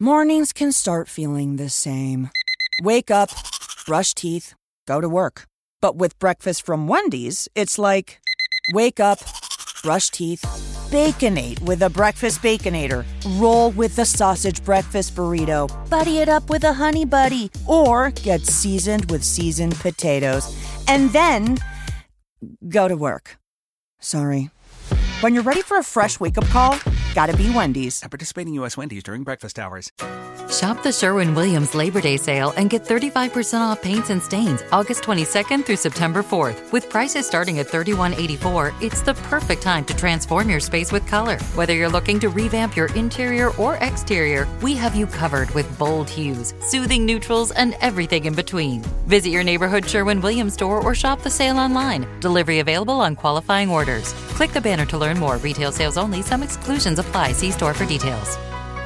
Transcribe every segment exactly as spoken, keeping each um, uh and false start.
Mornings can start feeling the same. Wake up, brush teeth, go to work. But with breakfast from Wendy's, it's like, wake up, brush teeth, Baconate with a breakfast Baconator. Roll with the sausage breakfast burrito. Buddy it up with a Honey Buddy. Or get seasoned with seasoned potatoes. And then, go to work. Sorry. When you're ready for a fresh wake-up call, gotta be Wendy's. At participating U S Wendy's during breakfast hours. Shop the Sherwin-Williams Labor Day sale and get thirty-five percent off paints and stains August twenty-second through September fourth. With prices starting at thirty-one eighty-four, it's the perfect time to transform your space with color. Whether you're looking to revamp your interior or exterior, we have you covered with bold hues, soothing neutrals, and everything in between. Visit your neighborhood Sherwin-Williams store or shop the sale online. Delivery available on qualifying orders. Click the banner to learn more. Retail sales only. Some exclusions apply. See store for details.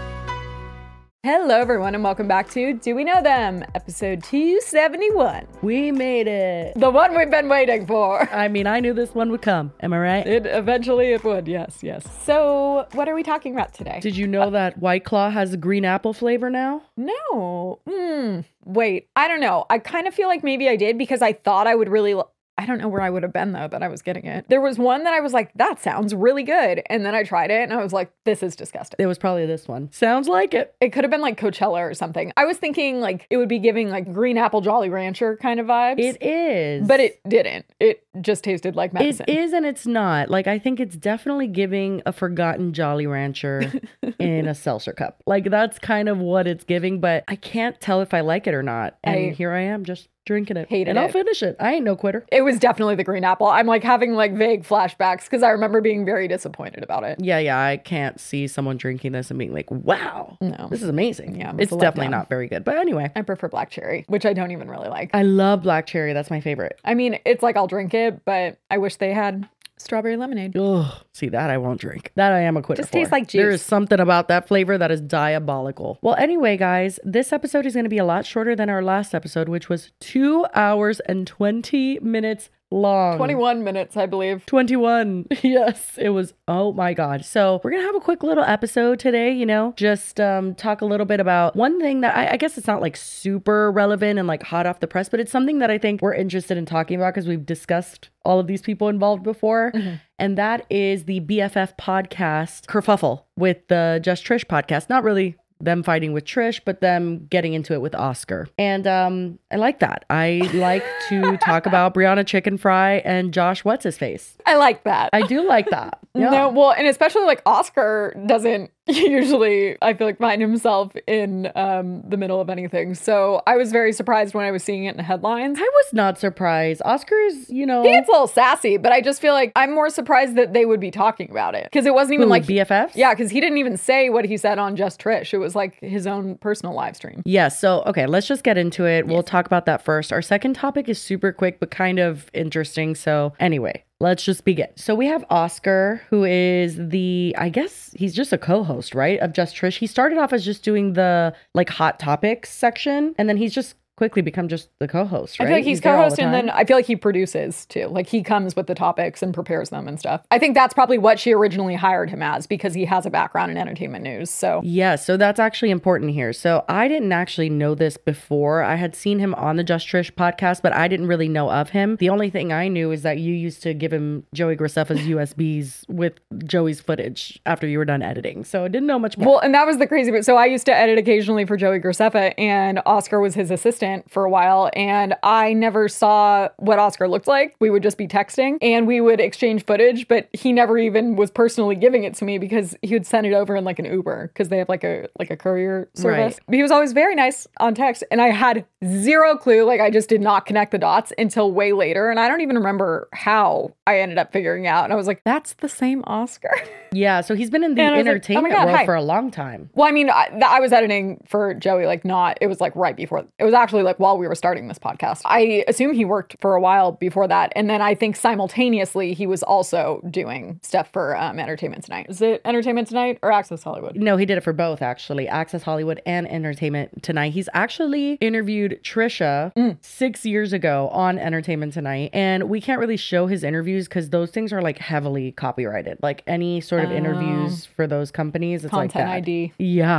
Hello, everyone, and welcome back to Do We Know Them? Episode two seventy-one. We made it. The one we've been waiting for. I mean, I knew this one would come. Am I right? It eventually it would, yes, yes. So, what are we talking about today? Did you know uh, that White Claw has a green apple flavor now? No. Hmm. Wait, I don't know. I kind of feel like maybe I did because I thought I would really... Lo- I don't know where I would have been, though, that I was getting it. There was one that I was like, that sounds really good. And then I tried it and I was like, this is disgusting. It was probably this one. Sounds like it. It could have been like Coachella or something. I was thinking like it would be giving like green apple Jolly Rancher kind of vibes. It is. But it didn't. It just tasted like medicine. It is and it's not. Like, I think it's definitely giving a forgotten Jolly Rancher in a seltzer cup. Like, that's kind of what it's giving, but I can't tell if I like it or not. And I, here I am just drinking it. Hated and it. I'll finish it. I ain't no quitter. It was definitely the green apple. I'm like having like vague flashbacks because I remember being very disappointed about it. Yeah, yeah. I can't see someone drinking this and being like, wow, no, this is amazing. Yeah, it's definitely not very good. But anyway. I prefer black cherry, which I don't even really like. I love black cherry. That's my favorite. I mean, it's like I'll drink it, but I wish they had strawberry lemonade. Ugh, see, that I won't drink. That I am a quitter Just for. tastes like juice. There is something about that flavor that is diabolical. Well, anyway, guys, this episode is going to be a lot shorter than our last episode, which was two hours and twenty minutes long. twenty-one minutes, I believe. twenty-one. Yes, it was. Oh my God. So we're going to have a quick little episode today, you know, just um, talk a little bit about one thing that I, I guess it's not like super relevant and like hot off the press, but it's something that I think we're interested in talking about because we've discussed all of these people involved before. Mm-hmm. And that is the B F F podcast kerfuffle with the Just Trish podcast. Not really them fighting with Trish, but them getting into it with Oscar. And um, I like that. I like to talk about Brianna Chicken Fry and Josh What's-His-Face. I like that. I do like that. Yeah. No, well, and especially like Oscar doesn't usually, I feel like, find himself in um, the middle of anything. So I was very surprised when I was seeing it in the headlines. I was not surprised. Oscar's, you know... He gets a little sassy, but I just feel like I'm more surprised that they would be talking about it. Because it wasn't even Who, like... B F Fs? Yeah, because he didn't even say what he said on Just Trish. It was like his own personal live stream. Yeah, so, okay, let's just get into it. Yes. We'll talk about that first. Our second topic is super quick, but kind of interesting. So anyway... Let's just begin. So we have Oscar, who is the, I guess he's just a co-host, right, of Just Trish. He started off as just doing the like hot topics section, and then he's just quickly become just the co-host, right? I feel like he's, he's co-host, and then I feel like he produces too. Like he comes with the topics and prepares them and stuff. I think that's probably what she originally hired him as because he has a background in entertainment news. So yeah, so that's actually important here. So I didn't actually know this before. I had seen him on the Just Trish podcast, but I didn't really know of him. The only thing I knew is that you used to give him Joey Graceffa's U S Bs with Joey's footage after you were done editing. So I didn't know much more. Well, and that was the crazy bit. So I used to edit occasionally for Joey Graceffa, and Oscar was his assistant for a while, and I never saw what Oscar looked like. We would just be texting and we would exchange footage, but he never even was personally giving it to me because he would send it over in like an Uber because they have like a like a courier service. Right. But he was always very nice on text, and I had zero clue. Like I just did not connect the dots until way later, and I don't even remember how I ended up figuring out. And I was like, that's the same Oscar. Yeah, so he's been in the entertainment like, oh God, world hi. for a long time. Well, I mean, I, I was editing for Joey, like not, it was like right before, it was actually like while we were starting this podcast. I assume he worked for a while before that. And then I think simultaneously he was also doing stuff for um, Entertainment Tonight. Is it Entertainment Tonight or Access Hollywood? No, he did it for both, actually. Access Hollywood and Entertainment Tonight. He's actually interviewed Trisha mm. six years ago on Entertainment Tonight. And we can't really show his interviews because those things are like heavily copyrighted. Like any sort of uh, interviews for those companies, it's like that. Content I D. Yeah.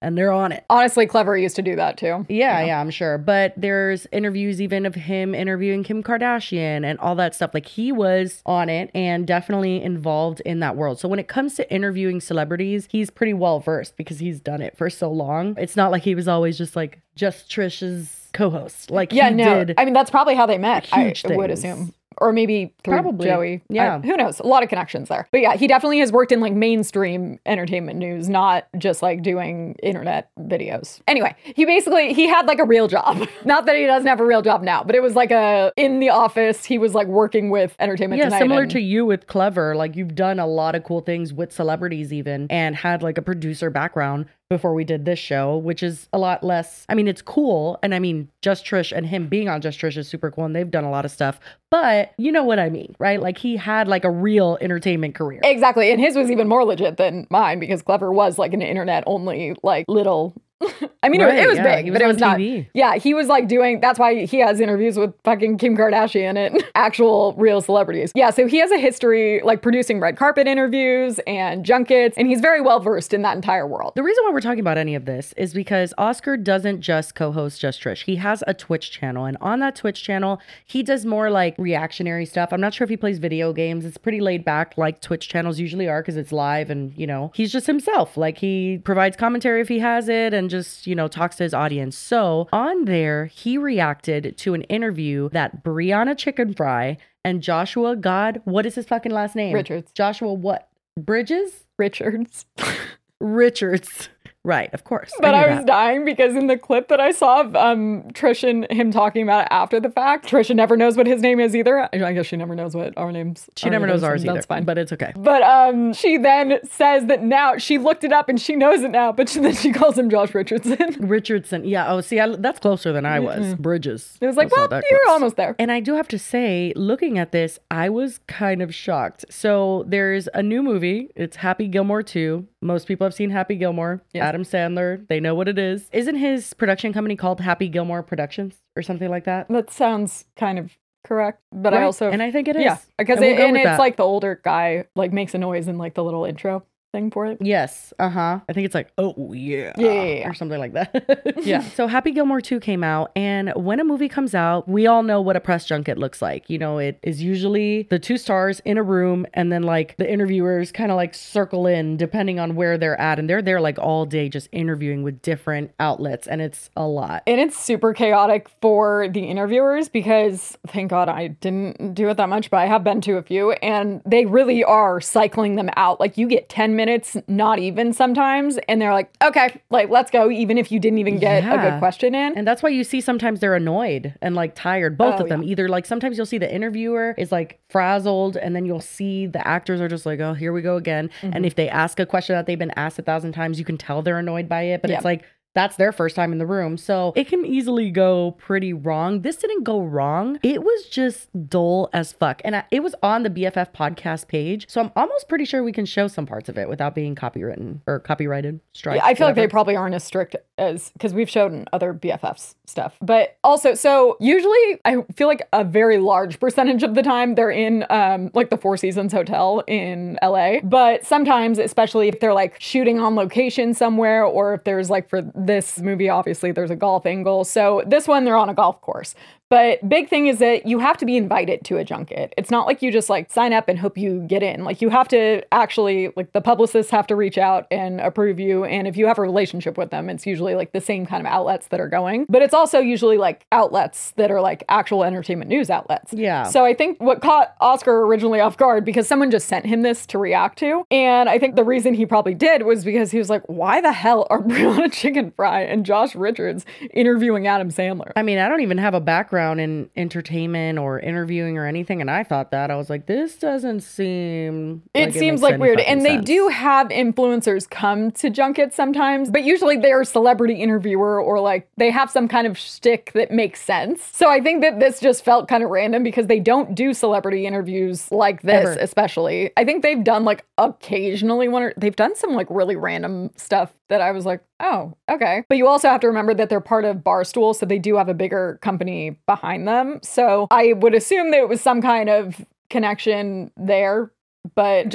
and they're on it. Honestly, Clever used to do that too. Yeah, you know? yeah, I'm sure. But there's interviews even of him interviewing Kim Kardashian and all that stuff. Like he was on it and definitely involved in that world. So when it comes to interviewing celebrities, he's pretty well versed because he's done it for so long. It's not like he was always just like just Trish's co-host. Like yeah, he no. did. I mean, that's probably how they met. I Huge would things. assume. Or maybe through Probably. Joey. Yeah. I, who knows? A lot of connections there. But yeah, he definitely has worked in like mainstream entertainment news, not just like doing internet videos. Anyway, he basically, he had like a real job. Not that he doesn't have a real job now, but it was like a, in the office, he was like working with Entertainment Yeah, Tonight. similar and, to you with Clever. Like you've done a lot of cool things with celebrities even and had like a producer background before we did this show, which is a lot less. I mean, it's cool. And I mean, Just Trish and him being on Just Trish is super cool. And they've done a lot of stuff. But you know what I mean, right? Like he had like a real entertainment career. Exactly. And his was even more legit than mine because Clever was like an internet only, like little. I mean, Right, it, it was yeah, big, he was but it on was not. T V. Yeah, he was like doing, that's why he has interviews with fucking Kim Kardashian and actual real celebrities. Yeah, so he has a history like producing red carpet interviews and junkets, and he's very well versed in that entire world. The reason why we're talking about any of this is because Oscar doesn't just co-host Just Trish. He has a Twitch channel, and on that Twitch channel, he does more like reactionary stuff. I'm not sure if he plays video games. It's pretty laid back like Twitch channels usually are because it's live and, you know, he's just himself. Like he provides commentary if he has it and just, you know, talks to his audience. So on there, he reacted to an interview that Brianna Chicken Fry and Joshua, God, what is his fucking last name? Richards. Joshua what? Bridges? Richards. Richards. Right, of course. But I, knew was that. dying because in the clip that I saw of um, Trish and him talking about it after the fact, Trisha never knows what his name is either. I guess she never knows what our names She our never names knows ours and either. That's fine. But it's okay. But um, she then says that now she looked it up and she knows it now, but she, then she calls him Josh Richardson. Richardson. Yeah. Oh, see, I, that's closer than I was. Bridges. It was like, That's well, not that you were close. almost there. And I do have to say, looking at this, I was kind of shocked. So there's a new movie. It's Happy Gilmore two. Most people have seen Happy Gilmore. Yes. Adam Sandler. They know what it is. Isn't his production company called Happy Gilmore Productions or something like that? That sounds kind of correct, but I Right. also And I think it is. yeah, because And we'll it, go and with it's that. like the older guy like makes a noise in like the little intro thing for it. Yes. Uh-huh. I think it's like, oh, yeah. Yeah, yeah, yeah. Or something like that. Yeah. So Happy Gilmore two came out. And when a movie comes out, we all know what a press junket looks like. You know, it is usually the two stars in a room and then like the interviewers kind of like circle in depending on where they're at. And they're there like all day just interviewing with different outlets. And it's a lot. And it's super chaotic for the interviewers because thank God I didn't do it that much, but I have been to a few and they really are cycling them out. Like you get ten minutes, not even sometimes. And they're like, okay, like let's go. Even if you didn't even get a Yeah. good question in. And that's why you see sometimes they're annoyed and like tired, both Oh, of them. yeah. Either like sometimes you'll see the interviewer is like frazzled and then you'll see the actors are just like, oh, here we go again. Mm-hmm. And if they ask a question that they've been asked a thousand times, you can tell they're annoyed by it. But Yeah. it's like, that's their first time in the room. So it can easily go pretty wrong. This didn't go wrong. It was just dull as fuck. And I, it was on the B F F podcast page. So I'm almost pretty sure we can show some parts of it without being copywritten or copyrighted. Strike. Yeah, I feel like they whatever. probably aren't as strict as because we've shown other B F Fs stuff. But also, so usually I feel like a very large percentage of the time they're in um, like the Four Seasons Hotel in L A. But sometimes, especially if they're like shooting on location somewhere, or if there's like for this movie, obviously there's a golf angle. So this one, they're on a golf course. But big thing is that you have to be invited to a junket. It's not like you just like sign up and hope you get in. Like you have to actually, like the publicists have to reach out and approve you. And if you have a relationship with them, it's usually like the same kind of outlets that are going. But it's also usually like outlets that are like actual entertainment news outlets. Yeah. So I think what caught Oscar originally off guard because someone just sent him this to react to. And I think the reason he probably did was because he was like, why the hell are Brianna Chicken Fry and Josh Richards interviewing Adam Sandler? I mean, I don't even have a background in entertainment or interviewing or anything, and I thought that I was like, this doesn't seem. It like seems makes like any weird. fucking And they sense. do have influencers come to junkets sometimes, but usually they're a celebrity interviewer or like they have some kind of shtick that makes sense. So I think that this just felt kind of random because they don't do celebrity interviews like this, Ever. especially. I think they've done like occasionally one or they've done some like really random stuff that I was like, oh, okay. But you also have to remember that they're part of Barstool, so they do have a bigger company behind them. So I would assume that it was some kind of connection there. But Josh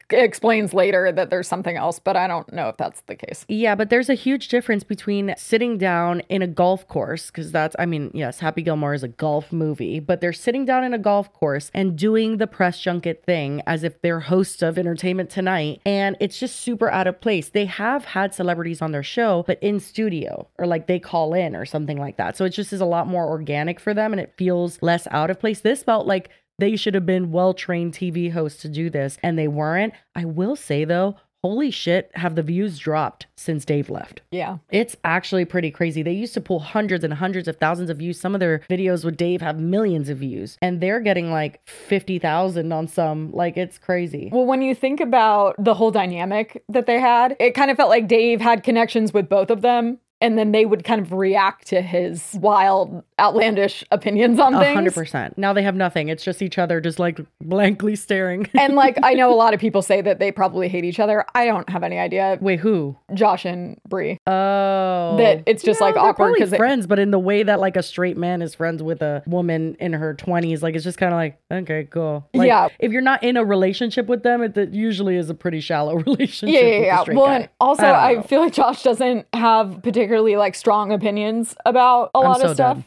explains later that there's something else, but I don't know if that's the case. Yeah, but there's a huge difference between sitting down in a golf course, because that's, I mean, yes, Happy Gilmore is a golf movie, but they're sitting down in a golf course and doing the press junket thing as if they're hosts of Entertainment Tonight, and it's just super out of place. They have had celebrities on their show, but in studio, or like they call in or something like that. So it just is a lot more organic for them, and it feels less out of place. This felt like they should have been well-trained T V hosts to do this, and they weren't. I will say, though, holy shit, have the views dropped since Dave left. Yeah. It's actually pretty crazy. They used to pull hundreds and hundreds of thousands of views. Some of their videos with Dave have millions of views, and they're getting like fifty thousand on some. Like, it's crazy. Well, when you think about the whole dynamic that they had, it kind of felt like Dave had connections with both of them. And then they would kind of react to his wild, outlandish opinions on things. A hundred percent. Now they have nothing. It's just each other just like blankly staring. And like, I know a lot of people say that they probably hate each other. I don't have any idea. Wait, who? Josh and Brie. Oh. That it's just no, like they're awkward because friends, but in the way that like a straight man is friends with a woman in her twenties, like it's just kind of like, okay, cool. Like, yeah. If you're not in a relationship with them, it, it usually is a pretty shallow relationship. Yeah, yeah, with yeah. a straight Well, guy. and also I, I feel like Josh doesn't have particularly like strong opinions about a I'm lot so of stuff. done.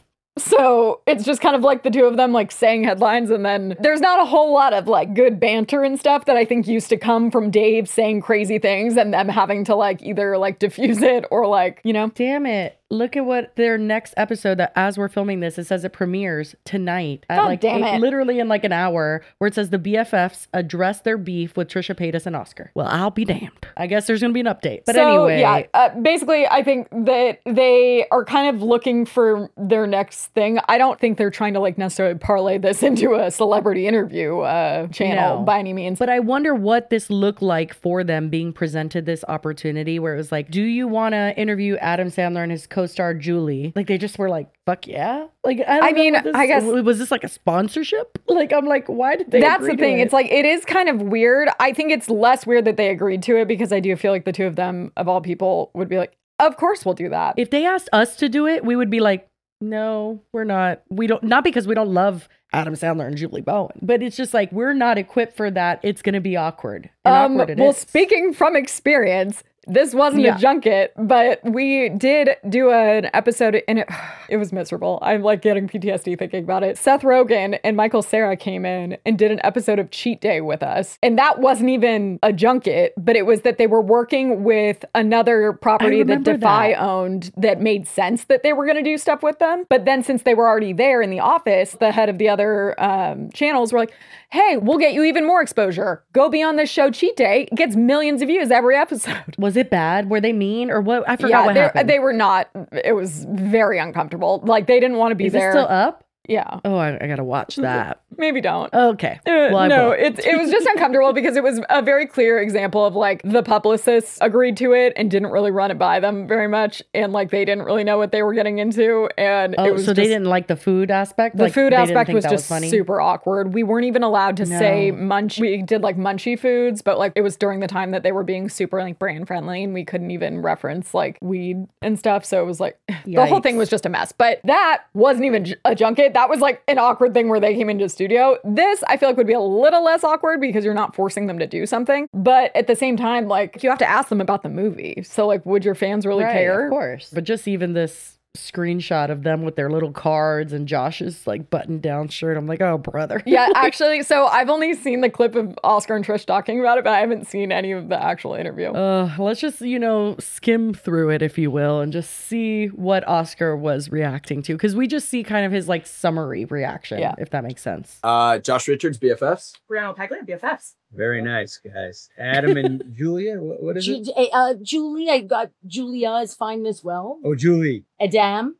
So it's just kind of like the two of them like saying headlines, and then there's not a whole lot of like good banter and stuff that I think used to come from Dave saying crazy things and them having to like either like diffuse it or like, you know. Damn it. Look at what their next episode, that as we're filming this, it says it premieres tonight at God like damn eight- it. literally in like an hour, where it says the B F Fs address their beef with Trisha Paytas and Oscar. Well, I'll be damned. I guess there's gonna be an update. But so, anyway, yeah, uh, basically, I think that they are kind of looking for their next thing. I don't think they're trying to like necessarily parlay this into a celebrity interview uh, channel No. by any means. But I wonder what this looked like for them being presented this opportunity where it was like, do you want to interview Adam Sandler and his co-star Julie? Like they just were like, fuck yeah. Like, I, don't I know mean, what this, I guess- was this like a sponsorship? Like, I'm like, why did they That's agree the to thing. it? It's like, it is kind of weird. I think it's less weird that they agreed to it because I do feel like the two of them, of all people, would be like, of course we'll do that. If they asked us to do it, we would be like, no, we're not. We don't, not because we don't love Adam Sandler and Julie Bowen, but it's just like, we're not equipped for that. It's going to be awkward. And Um, awkward it well, is. speaking from experience, this wasn't Yeah. a junket, but we did do an episode and it, it was miserable. I'm like getting P T S D thinking about it. Seth Rogen and Michael Cera came in and did an episode of Cheat Day with us. And that wasn't even a junket, but it was that they were working with another property that remember Defy that. owned that made sense that they were going to do stuff with them. But then since they were already there in the office, the head of the other um, channels were like, hey, we'll get you even more exposure. Go be on this show Cheat Day. It gets millions of views every episode. Was it bad? Were they mean or what? I forgot Yeah, what they- happened. they were not. It was very uncomfortable. Like they didn't want to be Is there. it still up? Yeah, Oh, I, I gotta watch that. maybe don't. Okay. Uh, Well, I no, will. it, it was just uncomfortable because it was a very clear example of like the publicists agreed to it and didn't really run it by them very much. And like they didn't really know what they were getting into. And Oh, it was so they just- didn't like the food aspect? The Like, food they didn't aspect think was that just funny? super awkward. We weren't even allowed to No. say munch. We did like munchy foods, but like it was during the time that they were being super like brand friendly and we couldn't even reference like weed and stuff. So it was like the whole thing Yikes. was just a mess. But that wasn't even j- a junket. That was like an awkward thing where they came into the studio. This I feel like would be a little less awkward because you're not forcing them to do something. But at the same time, like you have to ask them about the movie. So like, would your fans really Right, care? Of course. But just even this screenshot of them with their little cards and Josh's like button down shirt. I'm like, oh, brother. Yeah, actually, so I've only seen the clip of Oscar and Trish talking about it, but I haven't seen any of the actual interview. Uh, let's just, you know, skim through it, if you will, and just see what Oscar was reacting to. Because we just see kind of his like summary reaction, Yeah. if that makes sense. Uh, Josh Richards, B F Fs. Brianna Pegler, B F Fs. Very nice, guys. Adam and Julia, what, what is Ju- it? uh, Julie, I got Julia is fine as well. Oh, Julie. Adam.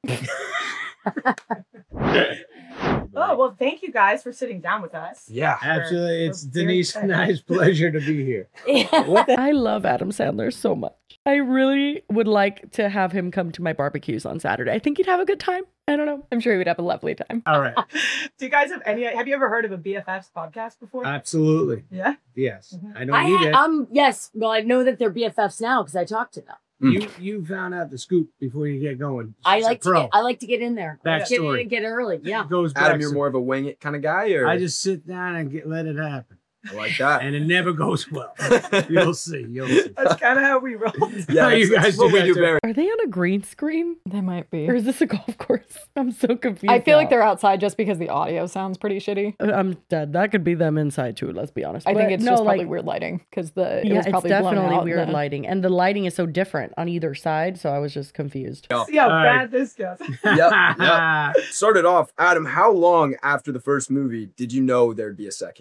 Oh, well, thank you guys for sitting down with us. Yeah. Absolutely. We're It's very Denise and I's pleasure to be here. What the- I love Adam Sandler so much. I really would like to have him come to my barbecues on Saturday. I think he'd have a good time. I don't know. I'm sure he would have a lovely time. All right. Do you guys have any? Have you ever heard of a B F Fs podcast before? Absolutely. yeah. Yes. I know I you ha- did. um yes, well I know that they're B F Fs now because I talked to them. You you found out the scoop before you get going. I She's a like to pro. get I like to get in there. Get in Backstory. and get early. Yeah. It goes back Adam, you're some- more of a wing it kind of guy, or I just sit down and get let it happen. I like that. And it never goes well. You'll see. You'll see. That's kind of how we roll. Yeah, you that's, guys that's what do we that do, too. Barry. Are they on a green screen? They might be. Or is this a golf course? I'm so confused. I feel now. like they're outside just because the audio sounds pretty shitty. I'm dead. That could be them inside too, let's be honest. I think But it's no, just probably like, weird lighting because the it yeah, was it's probably blown definitely out weird the- lighting. And the lighting is so different on either side, so I was just confused. See how All right. bad this goes. Yep, yep. Started off, Adam, how long after the first movie did you know there'd be a second?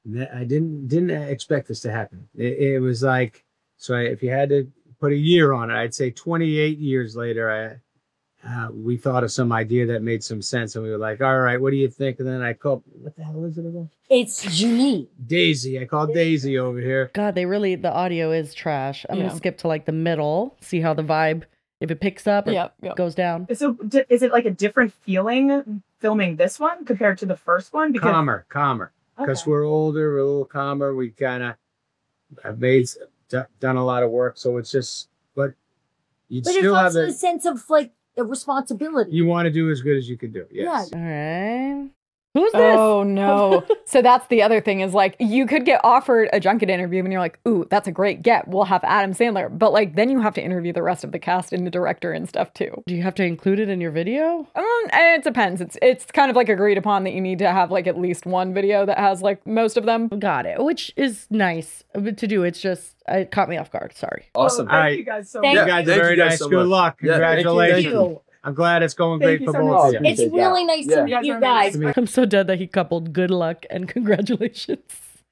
I didn't didn't expect this to happen. It, it was like, so I, if you had to put a year on it, I'd say twenty-eight years later, I uh, we thought of some idea that made some sense, and we were like, all right, what do you think? And then I called, what the hell is it again? It's Junie. Daisy. I called Daisy over here. God, they really, the audio is trash. I'm Yeah. gonna skip to like the middle, see how the vibe, if it picks up or Yep, yep. goes down. So d- is it like a different feeling filming this one compared to the first one? Because Calmer, calmer. Because Okay. we're older, we're a little calmer. We kind of have made, d- done a lot of work, so it's just, but you But still it's have also a the, sense of like a responsibility. you want to do as good as you can do. Yes. All right. Who's this? Oh no. So that's the other thing is like you could get offered a junket interview and you're like, ooh, that's a great get. We'll have Adam Sandler. But like then you have to interview the rest of the cast and the director and stuff too. Do you have to include it in your video? Um, it depends. It's it's kind of like agreed upon that you need to have like at least one video that has like most of them. Got it. Which is nice to do. It's just, it caught me off guard. Sorry. Awesome. Oh, thank All right. you guys so Thank You much. Yeah, guys are thank very you guys nice. so Good much. luck. Yeah, thank you, Congratulations. thank you. I'm glad it's going Thank great you for so both much. of you. It's Appreciate really nice Yeah. to You meet guys you are guys. amazing. I'm so dead that he coupled good luck and congratulations.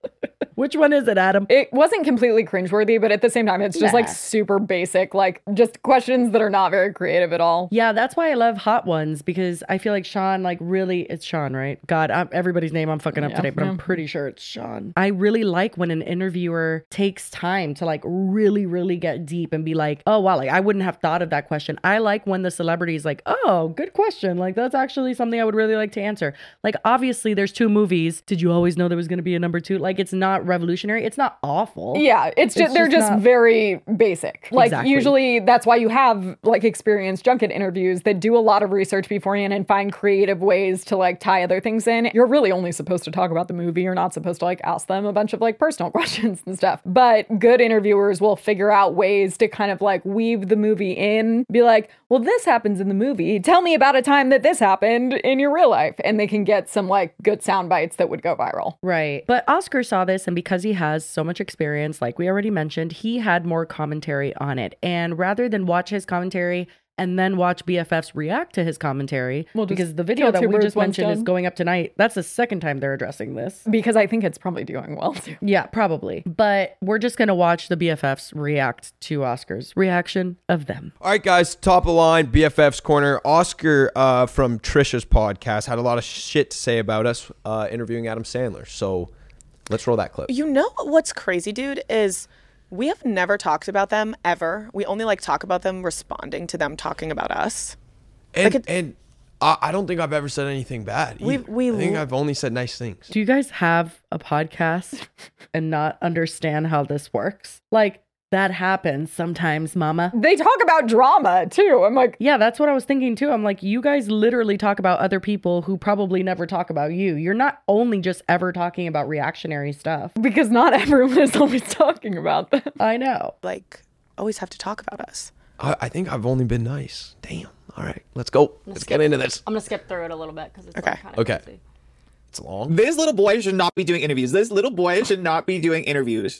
Which one is it, Adam? It wasn't completely cringeworthy, but at the same time, it's just like Nah. super basic, like just questions that are not very creative at all. Yeah, that's why I love Hot Ones, because I feel like Sean, like really, it's Sean, right? God, I'm, everybody's name I'm fucking up Yeah, today, but yeah. I'm pretty sure it's Sean. I really like when an interviewer takes time to like really, really get deep and be like, oh, wow, like I wouldn't have thought of that question. I like when the celebrity is like, oh, good question. Like that's actually something I would really like to answer. Like obviously there's two movies. Did you always know there was going to be a number two? Like it's not revolutionary. It's not awful. Yeah, it's just It's they're just just not- very basic. Like Exactly. usually that's why you have like experienced junket interviews that do a lot of research beforehand and find creative ways to like tie other things in. You're really only supposed to talk about the movie. You're not supposed to like ask them a bunch of like personal questions and stuff. But good interviewers will figure out ways to kind of like weave the movie in, be like, well, this happens in the movie. Tell me about a time that this happened in your real life. And they can get some like good sound bites that would go viral. Right. But Oscar saw this, and because he has so much experience, like we already mentioned, he had more commentary on it. And rather than watch his commentary and then watch B F Fs react to his commentary, We'll just because the video kill that two we birds, just one mentioned is stone. going up tonight. That's the second time they're addressing this. Because I think it's probably doing well too. Yeah, probably. But we're just going to watch the B F Fs react to Oscar's reaction of them. All right, guys, top of the line, B F F's Corner. Oscar uh, from Trisha's podcast had a lot of shit to say about us uh, interviewing Adam Sandler. So let's roll that clip. You know what's crazy, dude, is we have never talked about them ever. We only like talk about them responding to them talking about us. And, Like it- and I, I don't think I've ever said anything bad. We- either. we I think l- I've only said nice things. Do you guys have a podcast and not understand how this works? Like, that happens sometimes, mama. They talk about drama too. I'm like, Yeah, that's what I was thinking too. I'm like, you guys literally talk about other people who probably never talk about you. You're not only just ever talking about reactionary stuff. because not everyone is always talking about them. I know. Like, always have to talk about us. I, I think I've only been nice. Damn. All right, let's go. Let's skip- get into this. I'm gonna skip through it a little bit because it's Okay. like, kind of Okay. crazy. It's long. This little boy should not be doing interviews. This little boy should not be doing interviews.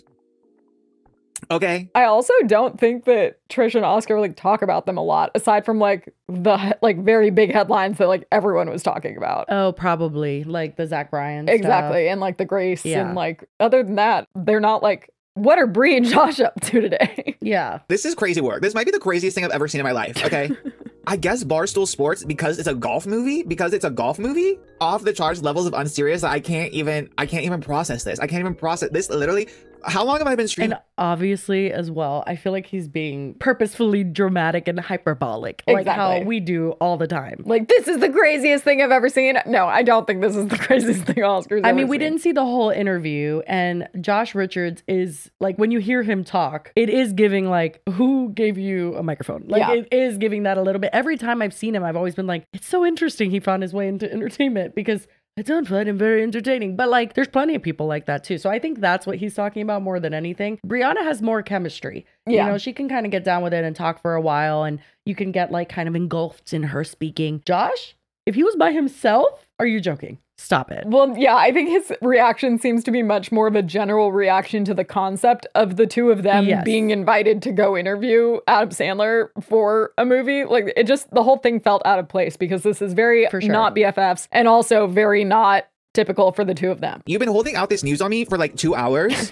Okay. I also don't think that Trish and Oscar like talk about them a lot, aside from like the like very big headlines that like everyone was talking about. Oh, probably like the Zach Bryan Exactly, stuff. and like the Grace, Yeah. and like other than that, they're not like, what are Brie and Josh up to today? Yeah. This is crazy work. This might be the craziest thing I've ever seen in my life. Okay. I guess Barstool Sports, because it's a golf movie, because it's a golf movie, off the charts levels of unserious. I can't even, I can't even process this. I can't even process this. Literally, how long have I been streaming? And obviously, as well, I feel like he's being purposefully dramatic and hyperbolic, like how Exactly. we do all the time. Like, this is the craziest thing I've ever seen. No, I don't think this is the craziest thing Oscar's I ever mean, we seen. didn't see the whole interview, and Josh Richards is like, when you hear him talk, it is giving like, who gave you a microphone? Like, Yeah. it is giving that a little bit. Every time I've seen him, I've always been like, it's so interesting he found his way into entertainment, because I don't find him very entertaining. But like, there's plenty of people like that too. So I think that's what he's talking about more than anything. Brianna has more chemistry. Yeah. You know, she can kind of get down with it and talk for a while, and you can get like kind of engulfed in her speaking. Josh, if he was by himself, are you joking? Stop it. Well, yeah, I think his reaction seems to be much more of a general reaction to the concept of the two of them Yes. being invited to go interview Adam Sandler for a movie. Like, it just, the whole thing felt out of place because this is very For sure. not B F Fs and also very not typical for the two of them. You've been holding out this news on me for like two hours.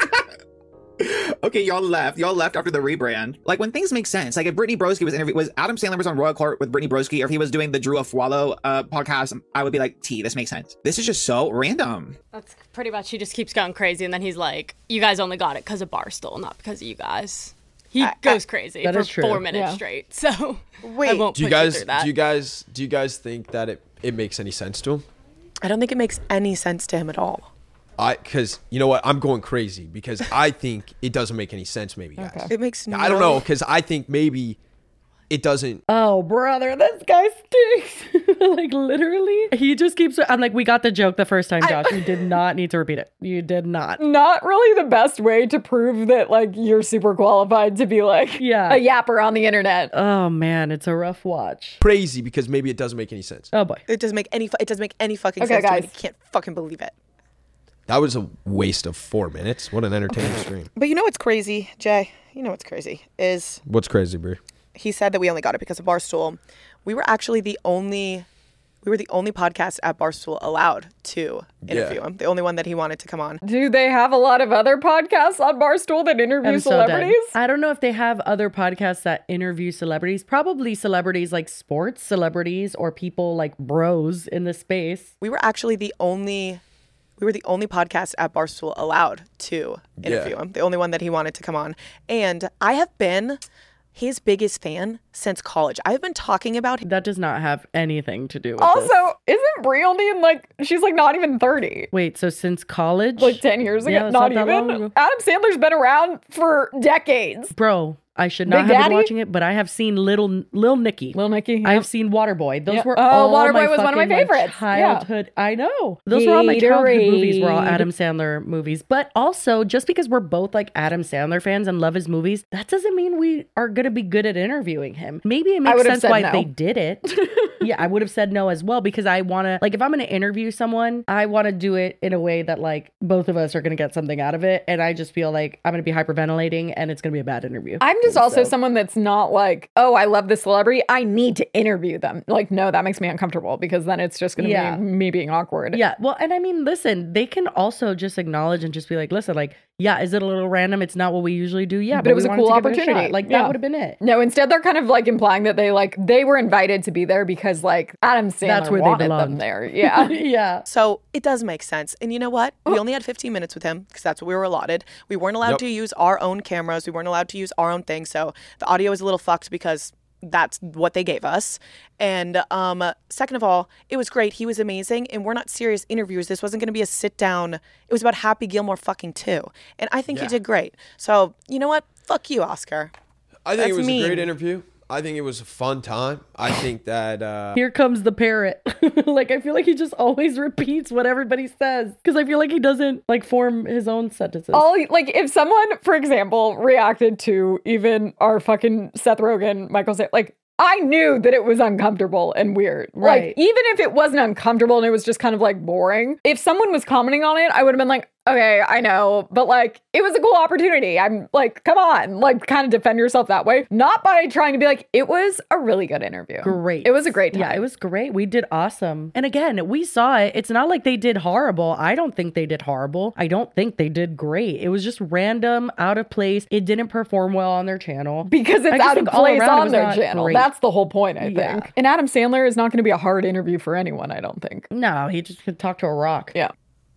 Okay, y'all left. Y'all left after the rebrand. Like when things make sense. Like if Brittany Broski was interviewed, was Adam Sandler was on Royal Court with Brittany Broski, or if he was doing the Drew Afualo uh, podcast, I would be like, T, this makes sense. This is just so random. That's pretty much, he just keeps going crazy, and then he's like, you guys only got it because of Barstool, not because of you guys. He I- goes I- crazy That for is true. four minutes Yeah. straight. So Wait, I won't Do you put guys through that. do you guys do you guys think that it, it makes any sense to him? I don't think it makes any sense to him at all. I because you know what, I'm going crazy because I think it doesn't make any sense. Maybe guys. Okay. It makes no... I don't know because I think maybe it doesn't. Oh, brother, this guy stinks. Like, literally. He just keeps, I'm like, we got the joke the first time, Josh. You did not need to repeat it. You did not. Not really the best way to prove that, like, you're super qualified to be, like, Yeah. a yapper on the internet. Oh, man, it's a rough watch. Crazy because maybe it doesn't make any sense. Oh, boy. It doesn't make any. fu- It doesn't make any fucking Okay, sense to me. guys. I can't fucking believe it. That was a waste of four minutes. What an entertaining stream. But you know what's crazy, Jay? You know what's crazy is What's crazy, Brie? he said that we only got it because of Barstool. We were actually the only. We were the only podcast at Barstool allowed to interview Yeah. him. The only one that he wanted to come on. Do they have a lot of other podcasts on Barstool that interview I'm so dead. celebrities? I don't know if they have other podcasts that interview celebrities. Probably celebrities like sports celebrities or people like bros in the space. We were actually the only. We were the only podcast at Barstool allowed to interview Yeah. him. The only one that he wanted to come on. And I have been his biggest fan since college. I've been talking about him. That does not have anything to do with this. Also, isn't Brie only in, like, she's, like, not even thirty. Wait, so since college? Like, ten years ago? Yeah, it's not not that long even. ago. Adam Sandler's been around for decades. Bro, I should not Big have Daddy? been watching it, but I have seen Little Lil Nicky. Lil Nicky. I've seen Waterboy. Those Yeah. were Oh, all Waterboy my was one of my fucking, like, favorites. Yeah. childhood. I know. Those were all my childhood Gatorade. movies. Were all Adam Sandler movies. But also, just because we're both like Adam Sandler fans and love his movies, that doesn't mean we are gonna be good at interviewing him. Maybe it I makes would've sense said why no. they did it. Yeah, I would have said no as well because I want to, like, if I'm gonna interview someone, I want to do it in a way that like both of us are gonna get something out of it, and I just feel like I'm gonna be hyperventilating and it's gonna be a bad interview. I'm just And also so- someone that's not like, oh, I love this celebrity. I need to interview them. Like, no, that makes me uncomfortable because then it's just going to Yeah. be me being awkward. Yeah. Well, and I mean, listen, they can also just acknowledge and just be like, listen, like, yeah, is it a little random? It's not what we usually do. Yeah. But it was we a wanted cool to give it a opportunity. shot. Like, Yeah. that would have been it. No, instead they're kind of like implying that they like they were invited to be there because like Adam Sandler That's where they wanted them belonged. there. Yeah. Yeah. So it does make sense. And you know what? We only had fifteen minutes with him because that's what we were allotted. We weren't allowed Yep. to use our own cameras. We weren't allowed to use our own thing. So the audio is a little fucked because that's what they gave us. And um, second of all, it was great. He was amazing. And we're not serious interviewers. This wasn't going to be a sit down. It was about Happy Gilmore fucking too. And I think he Yeah. did great. So you know what? Fuck you, Oscar. I think That's it was mean. a great interview. I think it was a fun time. I think that uh, Here comes the parrot. Like, I feel like he just always repeats what everybody says because I feel like he doesn't like form his own sentences. All like if someone, for example, reacted to even our fucking Seth Rogen, Michael Sa- like I knew that it was uncomfortable and weird. Right. Like even if it wasn't uncomfortable and it was just kind of like boring, if someone was commenting on it, I would have been like, okay, I know, but like it was a cool opportunity. I'm like, come on, like kind of defend yourself that way, not by trying to be like, it was a really good interview. Great. It was a great time. Yeah, it was great. We did awesome. And again, we saw it. It's not like they did horrible. I don't think they did horrible. I don't think they did great. It was just random, out of place. It didn't perform well on their channel. Because I it's just out of think all place around it on was their not channel. great. That's the whole point, I Yeah. think. And Adam Sandler is not going to be a hard interview for anyone, I don't think. No, he just could talk to a rock. Yeah.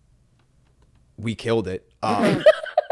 we killed it. Um,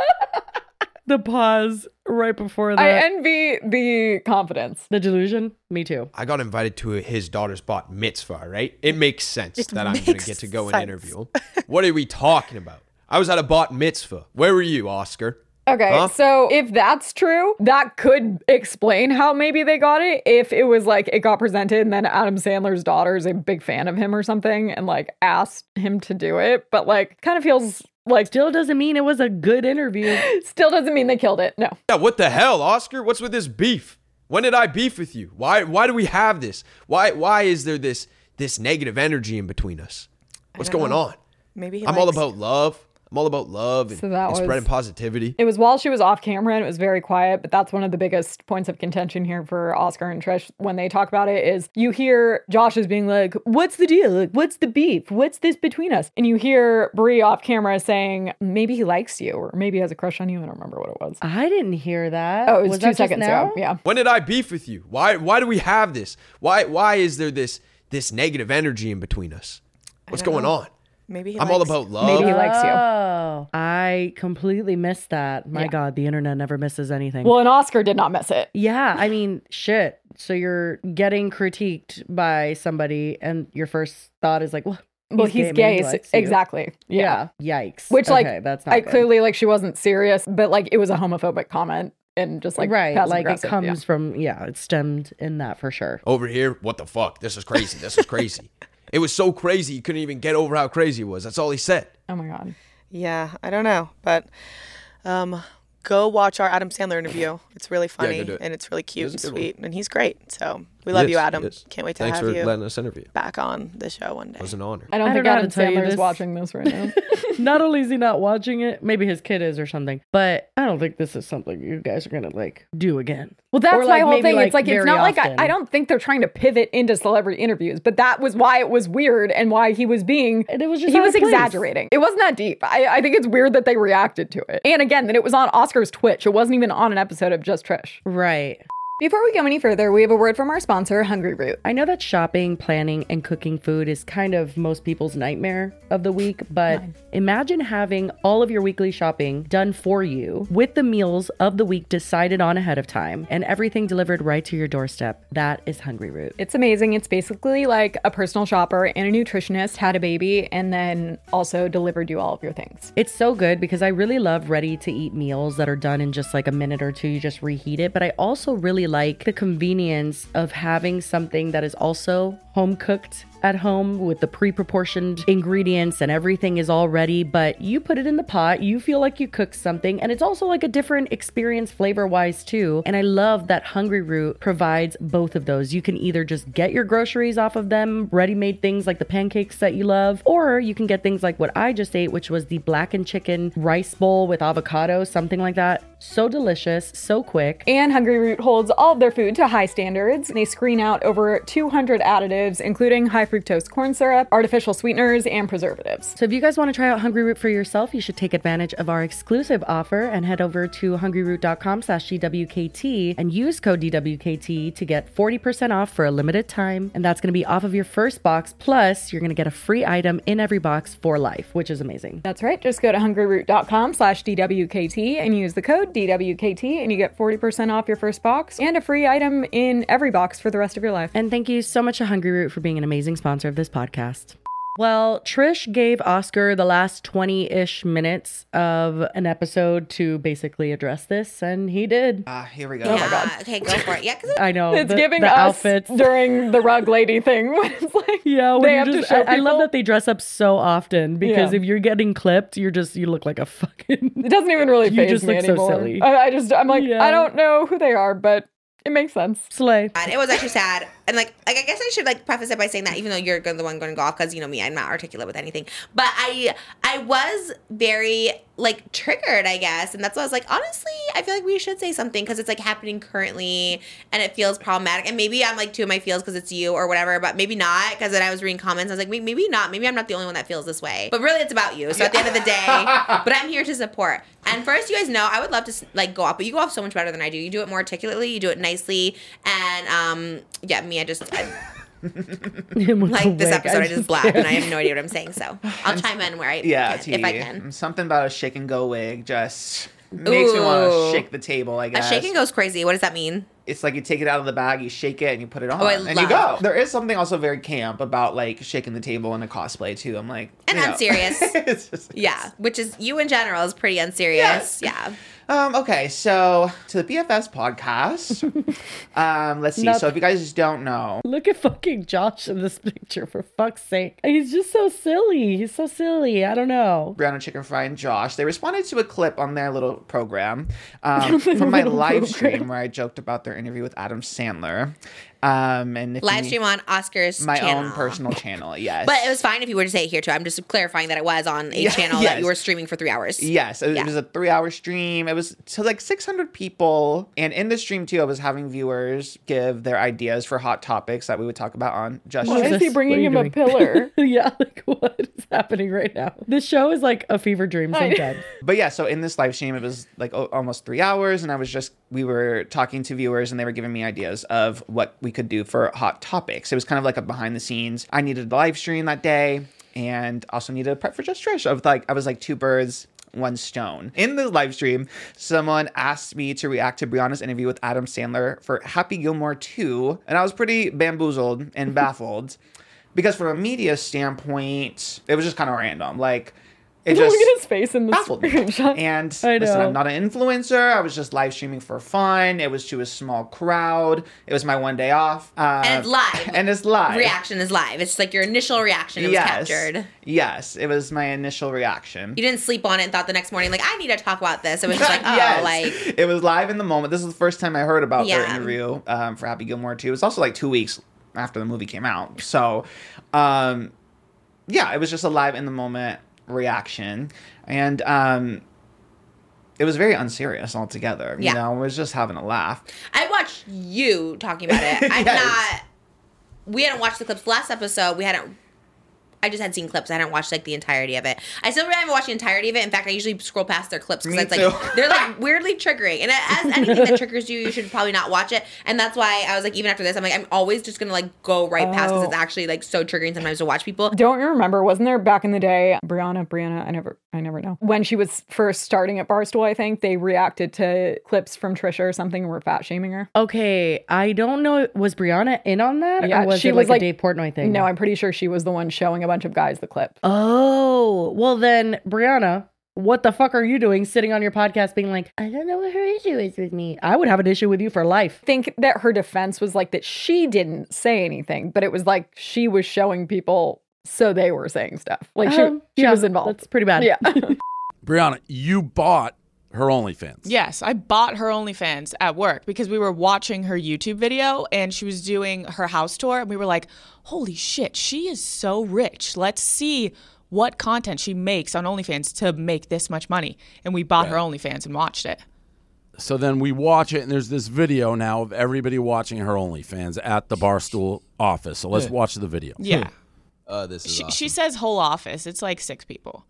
The pause right before that. I envy the confidence. The delusion? Me too. I got invited to his daughter's bat mitzvah, right? It makes sense It that I'm going to makes get to go sense. and interview him. What are we talking about? I was at a bat mitzvah. Where were you, Oscar? Okay, Huh? so if that's true, that could explain how maybe they got it. If it was like it got presented and then Adam Sandler's daughter is a big fan of him or something and like asked him to do it, but like kind of feels like Still doesn't mean it was a good interview. still doesn't mean they killed it. No. Yeah, what the hell, Oscar? What's with this beef? When did I beef with you? Why why do we have this? Why why is there this this negative energy in between us? What's don't going know. on? Maybe he I'm all likes- about love. I'm all about love and, So that and was- spreading positivity. It was while she was off camera and it was very quiet, but that's one of the biggest points of contention here for Oscar and Trish when they talk about it is you hear Josh is being like, what's the deal? Like, what's the beef? What's this between us? And you hear Brie off camera saying, maybe he likes you or maybe he has a crush on you. I don't remember what it was. I didn't hear that. Oh, it was, that two just seconds now? ago. Yeah. When did I beef with you? Why why do we have this? Why why is there this this negative energy in between us? What's don't going know. on? Maybe he I'm all likes- about love. Maybe he likes you. Oh, I completely missed that. My Yeah. God, the internet never misses anything. Well, and Oscar did not miss it. yeah, I mean, shit. So you're getting critiqued by somebody, and your first thought is like, well, Well, he's, maybe gay. he so- likes you. exactly. Yeah. Yeah. Yikes. Which, like, okay, that's not I good. clearly, like, she wasn't serious, but, like, it was a homophobic comment and just, like, right. passive Like it aggressive, comes yeah. from, yeah, it's stemmed in that for sure. Over here, what the fuck? This is crazy. This is crazy. It was so crazy, you couldn't even get over how crazy it was. That's all he said. Oh, my God. Yeah, I don't know, but um, go watch our Adam Sandler interview. It's really funny go do it. and it's really cute and It's a good sweet, and he's great. So we He love is, you, he Adam. is. Can't wait to Thanks have for you letting us interview. back on the show one day. It was an honor. I don't I think don't know how Adam to tell you Sandler is this. watching this right now. Not only is he not watching it, maybe his kid is or something, but I don't think this is something you guys are going to like do again. Well, that's Or, my like, whole maybe, thing. like, it's like, it's very not like, I, often. I don't think they're trying to pivot into celebrity interviews, but that was why it was weird and why he was being, And it was just he out was of place. exaggerating. It wasn't that deep. I, I think it's weird that they reacted to it. And again, that it was on Oscar's Twitch. It wasn't even on an episode of Just Trish. Right. Before we go any further, we have a word from our sponsor, Hungry Root. I know that shopping, planning, and cooking food is kind of most people's nightmare of the week, but Mine. imagine having all of your weekly shopping done for you with the meals of the week decided on ahead of time and everything delivered right to your doorstep. That is Hungry Root. It's amazing. It's basically like a personal shopper and a nutritionist had a baby and then also delivered you all of your things. It's so good because I really love ready to eat meals that are done in just like a minute or two. You just reheat it. But I also really like the convenience of having something that is also home cooked at home with the pre-proportioned ingredients and everything is all ready, but you put it in the pot, you feel like you cooked something, and it's also like a different experience flavor-wise too. And I love that Hungry Root provides both of those. You can either just get your groceries off of them, ready-made things like the pancakes that you love, or you can get things like what I just ate, which was the blackened chicken rice bowl with avocado, something like that. So delicious, so quick. And Hungry Root holds all of their food to high standards. They screen out over two hundred additives, including high fructose corn syrup, artificial sweeteners, and preservatives. So if you guys want to try out Hungry Root for yourself, you should take advantage of our exclusive offer and head over to hungryroot.com slash DWKT and use code D W K T to get forty percent off for a limited time. And that's going to be off of your first box. Plus, you're going to get a free item in every box for life, which is amazing. That's right. Just go to hungryroot.com slash DWKT and use the code D W K T and you get forty percent off your first box and a free item in every box for the rest of your life. And thank you so much to Hungry Root for being an amazing sponsor of this podcast. Well, Trish gave Oscar the last twenty-ish minutes of an episode to basically address this, and he did. Ah, here we go. Oh my God. Okay, go for it. Yeah, because I know. It's the, giving the us outfits. during the rug lady thing when it's like Yeah, when they you have just, to show I, I love people. that they dress up so often because Yeah. if you're getting clipped, you're just you look like a fucking. It doesn't even really You faze just me look so anymore. silly. I, I just I'm like Yeah. I don't know who they are, but it makes sense. Slay. it was actually sad. And like, like I guess I should like preface it by saying that even though you're go- the one going to golf, because you know me, I'm not articulate with anything. But I, I was very like triggered, I guess, and that's why I was like, honestly, I feel like we should say something because it's like happening currently, and it feels problematic. And maybe I'm like two of my feels because it's you or whatever, but maybe not. Because then I was reading comments, I was like, maybe, maybe not. Maybe I'm not the only one that feels this way. But really, it's about you. So at the end of the day, but I'm here to support. And first, you guys know I would love to like go off, but you go off so much better than I do. You do it more articulately, you do it nicely, and um, yeah, me, I just. I, like this episode, I just blab and I have no idea what I'm saying. So I'll chime in where I Yeah, can, if I can. Something about a shake and go wig just makes me want to Ooh. shake the table, I A guess. shake and goes crazy. What does that mean? It's like you take it out of the bag, you shake it, and you put it on, Oh, I and you love- go. There is something also very camp about like shaking the table in a cosplay too. I'm like, And you know. unserious. It's just- Yeah, which is you in general is pretty unserious. Yes. Yeah. Um, okay, so to the B F Fs podcast. um, let's see. Not- so if you guys don't know, Look at fucking Josh in this picture, for fuck's sake. He's just so silly. He's so silly. I don't know. Brianna Chicken Fry and Josh, they responded to a clip on their little program um, from my Little live program. stream where I joked about their interview with Adam Sandler. Um, and if Live you- stream on Oscar's my channel. own personal channel, yes. But it was fine if you were to say it here too. I'm just clarifying that it was on a Yeah, channel that yes. you were streaming for three hours. Yes, it, Yeah. it was a three-hour stream. It was to like six hundred people, and in the stream too, I was having viewers give their ideas for hot topics that we would talk about on Just Why is he What bringing are you him a doing? pillar? Yeah, like what is happening right now? This show is like a fever dream I- sometimes. But yeah, so in this live stream, it was like o- almost three hours, and I was just we were talking to viewers, and they were giving me ideas of what we could do for hot topics. It was kind of like a behind the scenes. I needed a live stream that day, and also needed a prep for Just Trish. Of like I was like two birds, one stone. In the live stream, someone asked me to react to Brianna's interview with Adam Sandler for Happy Gilmore two, and I was pretty bamboozled and baffled because from a media standpoint, it was just kind of random. Like it just Look at his face in the baffled me. screenshot. And I listen, know. I'm not an influencer. I was just live streaming for fun. It was to a small crowd. It was my one day off. Uh, And it's live. And it's live. Reaction is live. It's like your initial reaction. It was yes. captured. Yes, it was my initial reaction. You didn't sleep on it and thought the next morning, like, I need to talk about this. It was just like, oh, Yes. like. It was live in the moment. This is the first time I heard about their Yeah. interview um, for Happy Gilmore two. It was also like two weeks after the movie came out. So, um, yeah, it was just a live in the moment reaction. And um, it was very unserious altogether. Yeah. You know, I was just having a laugh. I watched you talking about it. I'm Yes. not. We hadn't watched the clips last episode. We hadn't. I just had seen clips. I hadn't watched like the entirety of it. I still really haven't watched the entirety of it. In fact, I usually scroll past their clips because Me it's like too. they're like weirdly triggering. And as anything that triggers you, you should probably not watch it. And that's why I was like, even after this, I'm like, I'm always just gonna like go right past because Oh. it's actually like so triggering sometimes to watch people. Don't you remember? Wasn't there back in the day, Brianna, Brianna, I never, I never know. When she was first starting at Barstool, I think they reacted to clips from Trisha or something. And were fat shaming her. Okay, I don't know. Was Brianna in on that? Yeah, or was she it was like, like- a Dave Portnoy thing? No, I'm pretty sure she was the one showing a bunch of guys the clip. Oh, well then, Brianna, what the fuck are you doing sitting on your podcast being like, I don't know what her issue is with me? I would have an issue with you for life. I think that her defense was like that she didn't say anything, but it was like she was showing people, so they were saying stuff. Like she, Um, she yeah, was involved. That's pretty bad. Yeah. Brianna, you bought her OnlyFans. Yes, I bought her OnlyFans at work because we were watching her YouTube video and she was doing her house tour. And we were like, holy shit, she is so rich. Let's see what content she makes on OnlyFans to make this much money. And we bought her OnlyFans and watched it. So then we watch it, and there's this video now of everybody watching her OnlyFans at the Barstool office. So let's Yeah. watch the video. Yeah. Uh, this is She, awesome. she says whole office. It's like six people.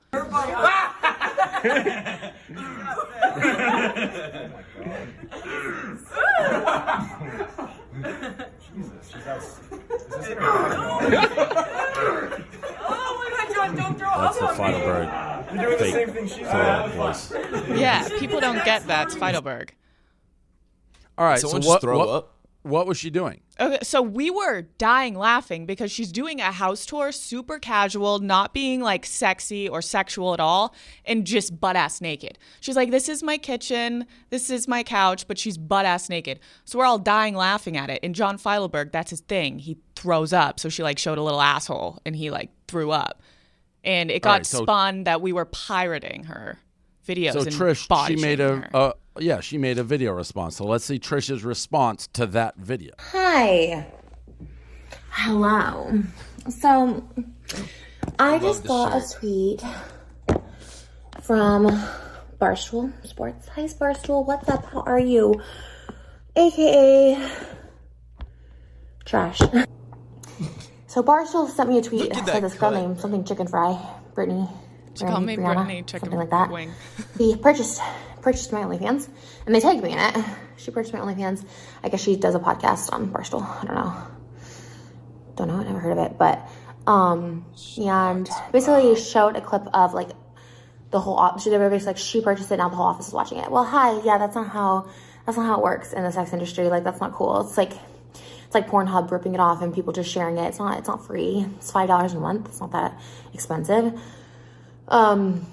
That's the Feidelberg You're doing the fake same thing she's throw-up doing. voice. Yeah, people don't get that. It's Feidelberg. All right, Someone so just what, throw what, up? what was she doing? Okay, so we were dying laughing because she's doing a house tour, super casual, not being like sexy or sexual at all, and just butt ass naked. She's like, this is my kitchen, this is my couch, but she's butt ass naked. So we're all dying laughing at it. And John Feidelberg, that's his thing. He throws up. So she like showed a little asshole and he like threw up. And it got All right, so- spun that we were pirating her videos. So and Trish, body she made shaming a, her. a yeah, she made a video response. So let's see Trish's response to that video. Hi. Hello. So, I just got a tweet from Barstool Sports. Hi, Barstool. What's up? How are you? A K A Trash. So, Barstool sent me a tweet Look at that that this girl cut. named something Chicken Fry, Brittany. She called me Brianna, Brittany Chicken something like that. Wing. He purchased purchased my OnlyFans, and they tagged me in it. She purchased my OnlyFans. I guess she does a podcast on Barstool. I don't know. Don't know. I never heard of it, but um, and basically showed a clip of like the whole office. They were basically like, she purchased it, now the whole office is watching it. Well, hi, yeah, that's not how that's not how it works in the sex industry. Like that's not cool. It's like it's like Pornhub ripping it off and people just sharing it. It's not it's not free. It's five dollars a month. It's not that expensive. Um,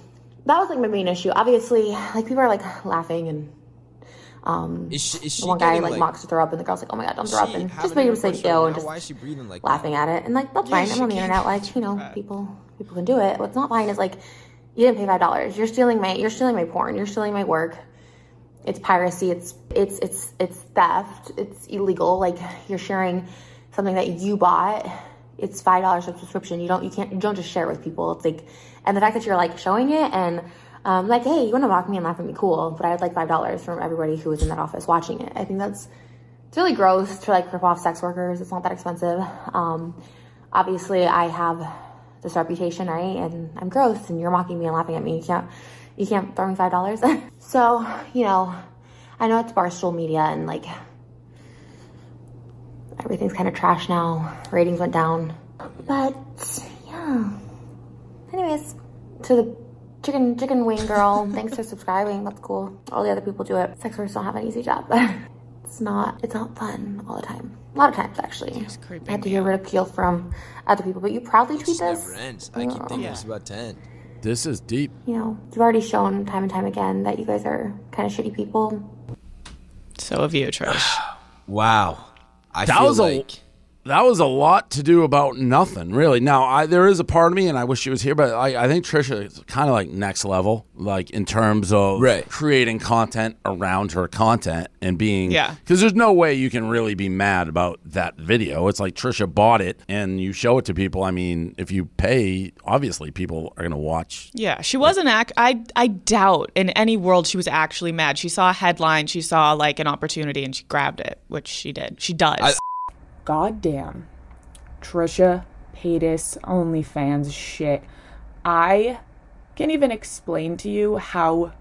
that was like my main issue. Obviously, like people are like laughing and um Is she, is she the one guy getting, like, like mocks to throw up and the girl's like, oh my god, don't is throw up, she and having just making him it say in ew her and now? just Why is she breathing like laughing at it. And like that's Yeah, fine. she I'm on the can't internet, like, you know, people people can do it. What's not fine is like you didn't pay five dollars. You're stealing my you're stealing my porn, you're stealing my work. It's piracy, it's it's it's it's theft, it's illegal. Like you're sharing something that you bought. It's five dollars a subscription. You don't you can't you don't just share it with people. It's like, and the fact that you're like showing it and um like, hey, you want to mock me and laugh at me, cool, but I would like five dollars from everybody who was in that office watching it. I think that's it's really gross to like rip off sex workers. It's not that expensive. Um obviously I have this reputation, right? And I'm gross and you're mocking me and laughing at me. You can't you can't throw me five dollars. So, you know, I know it's Barstool Media and like everything's kind of trash now. Ratings went down. But yeah. Anyways, to the chicken chicken wing girl, thanks for subscribing. That's cool. All the other people do it. Sex workers don't have an easy job. It's not it's not fun all the time. A lot of times actually. I had to hear ridicule from other people. But you proudly tweet this? Never ends. I keep thinking it's about ten. This is deep. You know, you've already shown time and time again that you guys are kind of shitty people. So have you, Trish. Wow. I that feel was like a that was a lot to do about nothing, really. Now, I, there is a part of me, and I wish she was here, but I, I think Trisha is kind of like next level, like in terms of Right. creating content around her content and being, Yeah. because there's no way you can really be mad about that video. It's like Trisha bought it and you show it to people. I mean, if you pay, obviously people are going to watch. Yeah, she wasn't act. I I doubt in any world she was actually mad. She saw a headline, she saw like an opportunity, and she grabbed it, which she did. She does. I- Goddamn. Trisha Paytas OnlyFans shit. I can't even explain to you how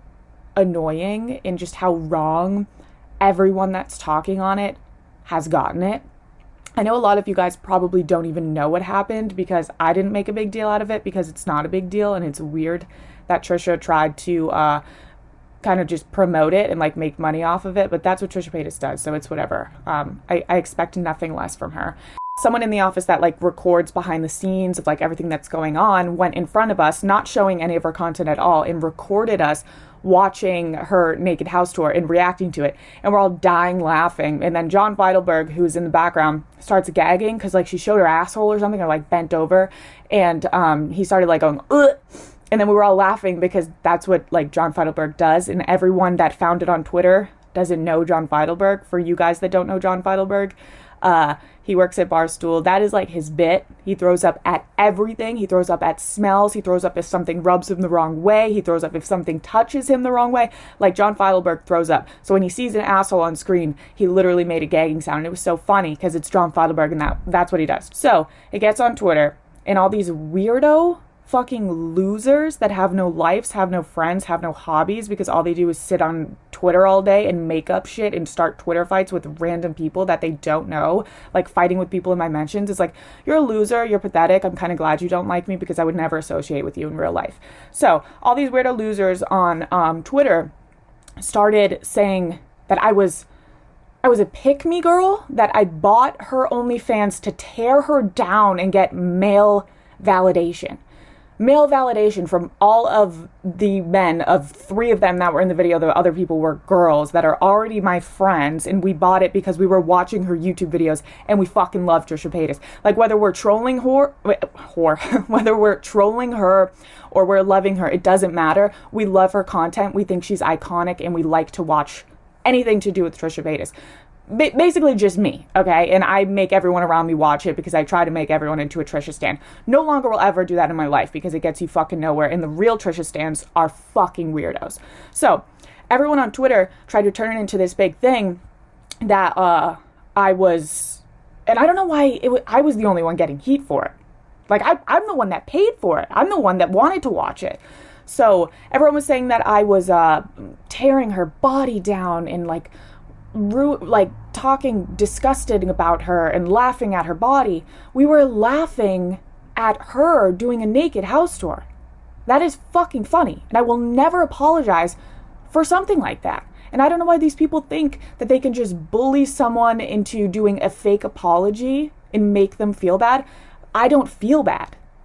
annoying and just how wrong everyone that's talking on it has gotten it. I know a lot of you guys probably don't even know what happened because I didn't make a big deal out of it because it's not a big deal, and it's weird that Trisha tried to uh, kind of just promote it and like make money off of it, but that's what Trisha Paytas does, so it's whatever. Um, I, I expect nothing less from her. Someone in the office that like records behind the scenes of like everything that's going on went in front of us, not showing any of her content at all, and recorded us watching her naked house tour and reacting to it, and we're all dying laughing. And then John Feidelberg, who's in the background, starts gagging because like she showed her asshole or something, or like bent over, and um, he started like going ugh. And then we were all laughing because that's what like John Feidelberg does, and everyone that found it on Twitter doesn't know John Feidelberg. For you guys that don't know John Feidelberg, uh, he works at Barstool. That is like his bit. He throws up at everything. He throws up at smells. He throws up if something rubs him the wrong way. He throws up if something touches him the wrong way. Like John Feidelberg throws up. So when he sees an asshole on screen, he literally made a gagging sound. And it was so funny because it's John Feidelberg and that that's what he does. So it gets on Twitter, and all these weirdo fucking losers that have no lives, have no friends, have no hobbies because all they do is sit on Twitter all day and make up shit and start Twitter fights with random people that they don't know, like fighting with people in my mentions. It's like, you're a loser, you're pathetic, I'm kind of glad you don't like me because I would never associate with you in real life. So all these weirdo losers on um, Twitter started saying that I was I was a pick-me girl, that I bought her OnlyFans to tear her down and get male validation. Male validation from all of the men, of three of them that were in the video. The other people were girls that are already my friends, and we bought it because we were watching her YouTube videos and we fucking love Trisha Paytas. Like, whether we're trolling her, whore, whether we're trolling her or we're loving her, it doesn't matter. We love her content. We think she's iconic, and we like to watch anything to do with Trisha Paytas. Ba- basically just me, okay? And I make everyone around me watch it because I try to make everyone into a Trisha stan. No longer will ever do that in my life because it gets you fucking nowhere, and the real Trisha stans are fucking weirdos. So everyone on Twitter tried to turn it into this big thing that uh, I was, and I don't know why it w- I was the only one getting heat for it. Like, I, I'm the one that paid for it. I'm the one that wanted to watch it. So everyone was saying that I was uh, tearing her body down and like, Ru- like talking disgusted about her and laughing at her body. We were laughing at her doing a naked house tour. That is fucking funny, and I will never apologize for something like that. And I don't know why these people think that they can just bully someone into doing a fake apology and make them feel bad. I don't feel bad.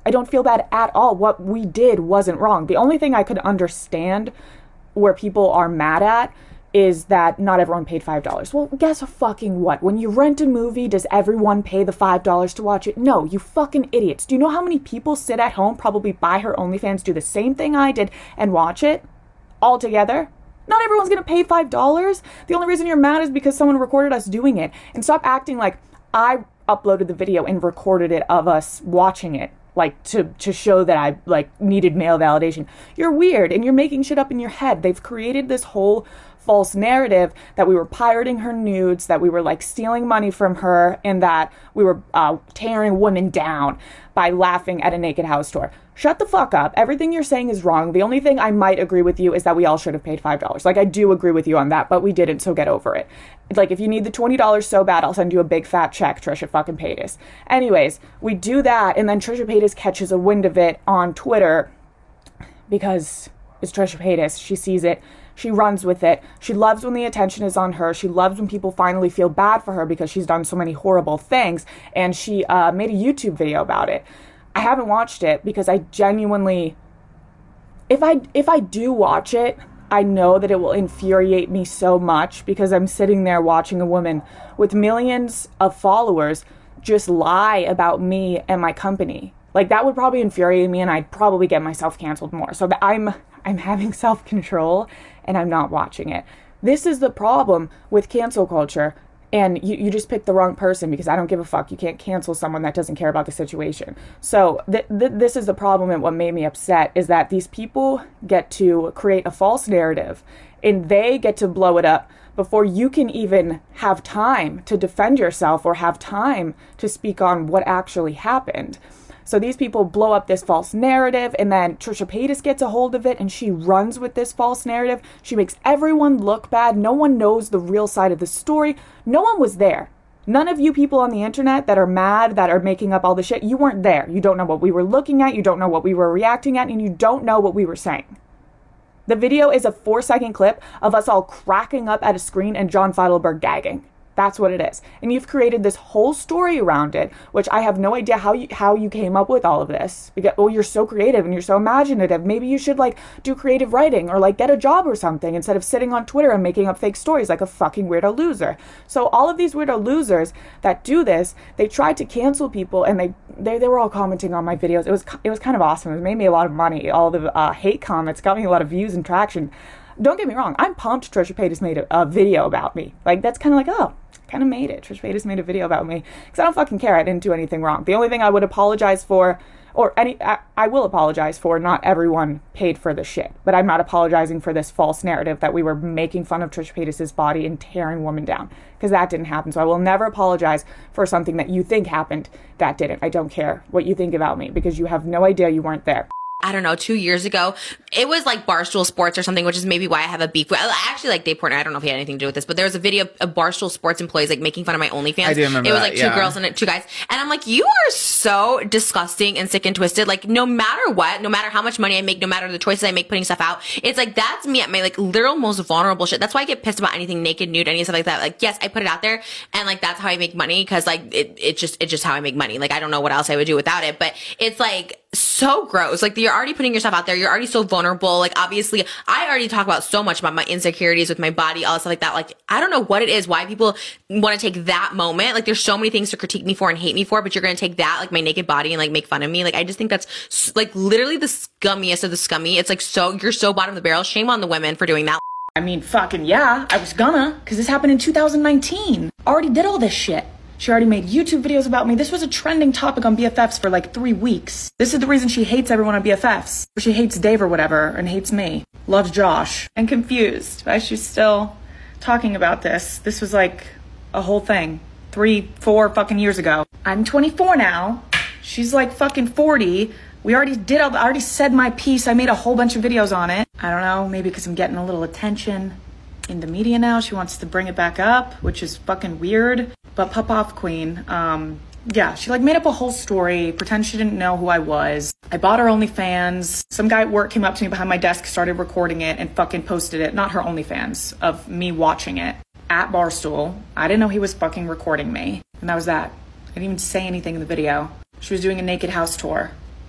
I don't feel bad at all. What we did wasn't wrong. The only thing I could understand where people are mad at is that not everyone paid five dollars. Well, guess fucking what? When you rent a movie, does everyone pay the five dollars to watch it? No, you fucking idiots. Do you know how many people sit at home, probably buy her OnlyFans, do the same thing I did, and watch it all together? Not everyone's gonna pay five dollars. The only reason you're mad is because someone recorded us doing it. And stop acting like I uploaded the video and recorded it of us watching it. Like, to, to show that I, like, needed male validation. You're weird, and you're making shit up in your head. They've created this whole false narrative that we were pirating her nudes, that we were, like, stealing money from her, and that we were uh, tearing women down by laughing at a naked house tour. Shut the fuck up. Everything you're saying is wrong. The only thing I might agree with you is that we all should have paid five dollars. Like, I do agree with you on that, but we didn't, so get over it. Like, if you need the twenty dollars so bad, I'll send you a big fat check, Trisha fucking Paytas. Anyways, we do that, and then Trisha Paytas catches a wind of it on Twitter because it's Trisha Paytas. She sees it. She runs with it. She loves when the attention is on her. She loves when people finally feel bad for her because she's done so many horrible things, and she uh, made a YouTube video about it. I haven't watched it because I genuinely, if I if I do watch it, I know that it will infuriate me so much because I'm sitting there watching a woman with millions of followers just lie about me and my company. Like, that would probably infuriate me, and I'd probably get myself canceled more. So that I'm I'm having self-control and I'm not watching it. This is the problem with cancel culture. And you, you just picked the wrong person because I don't give a fuck. You can't cancel someone that doesn't care about the situation. So th- th- this is the problem, and what made me upset is that these people get to create a false narrative and they get to blow it up before you can even have time to defend yourself or have time to speak on what actually happened. So these people blow up this false narrative, and then Trisha Paytas gets a hold of it, and she runs with this false narrative. She makes everyone look bad. No one knows the real side of the story. No one was there. None of you people on the internet that are mad, that are making up all the shit, you weren't there. You don't know what we were looking at. You don't know what we were reacting at, and you don't know what we were saying. The video is a four-second clip of us all cracking up at a screen and John Feidelberg gagging. That's what it is. And you've created this whole story around it, which I have no idea how you how you came up with all of this. Because, well, you're so creative and you're so imaginative. Maybe you should, like, do creative writing or, like, get a job or something instead of sitting on Twitter and making up fake stories like a fucking weirdo loser. So all of these weirdo losers that do this, they tried to cancel people, and they they, they were all commenting on my videos. It was it was kind of awesome. It made me a lot of money. All the uh, hate comments got me a lot of views and traction. Don't get me wrong. I'm pumped Trisha Paytas made a, a video about me. Like, that's kind of like, oh, kind of made it. Trisha Paytas made a video about me because I don't fucking care. I didn't do anything wrong. The only thing I would apologize for, or any, I, I will apologize for, not everyone paid for the shit, but I'm not apologizing for this false narrative that we were making fun of Trisha Paytas' body and tearing women down, because that didn't happen. So I will never apologize for something that you think happened that didn't. I don't care what you think about me because you have no idea. You weren't there. I don't know, two years ago. It was like Barstool Sports or something, which is maybe why I have a beef with. I actually like Dave Portnoy. I don't know if he had anything to do with this, but there was a video of Barstool Sports employees like making fun of my OnlyFans. I do remember It was that, like two yeah. girls and two guys. And I'm like, you are so disgusting and sick and twisted. Like, no matter what, no matter how much money I make, no matter the choices I make putting stuff out, it's like, that's me at my like literal most vulnerable shit. That's why I get pissed about anything naked, nude, any stuff like that. Like, yes, I put it out there and like, that's how I make money because like, it, it just, it's just how I make money. Like, I don't know what else I would do without it, but it's like, so gross. Like, you're already putting yourself out there. You're already so vulnerable. Like, obviously, I already talk about so much about my insecurities with my body, all stuff like that. Like, I don't know what it is, why people want to take that moment. Like, there's so many things to critique me for and hate me for, but you're going to take that, like, my naked body and, like, make fun of me. Like, I just think that's, like, literally the scummiest of the scummy. It's, like, so, you're so bottom of the barrel. Shame on the women for doing that. I mean, fucking yeah, I was gonna, because this happened in two thousand nineteen. Already did all this shit. She already made YouTube videos about me. This was a trending topic on B F Fs for like three weeks. This is the reason she hates everyone on B F Fs. She hates Dave or whatever and hates me. Loves Josh. And confused why she's still talking about this. This was like a whole thing. Three, four fucking years ago. I'm twenty-four now. She's like fucking forty. We already did, all, I already said my piece. I made a whole bunch of videos on it. I don't know, maybe because I'm getting a little attention in the media now. She wants to bring it back up, which is fucking weird. But Pop Off Queen, um, yeah, she like made up a whole story, pretend she didn't know who I was. I bought her OnlyFans. Some guy at work came up to me behind my desk, started recording it and fucking posted it. Not her OnlyFans, of me watching it at Barstool. I didn't know he was fucking recording me. And that was that. I didn't even say anything in the video. She was doing a naked house tour.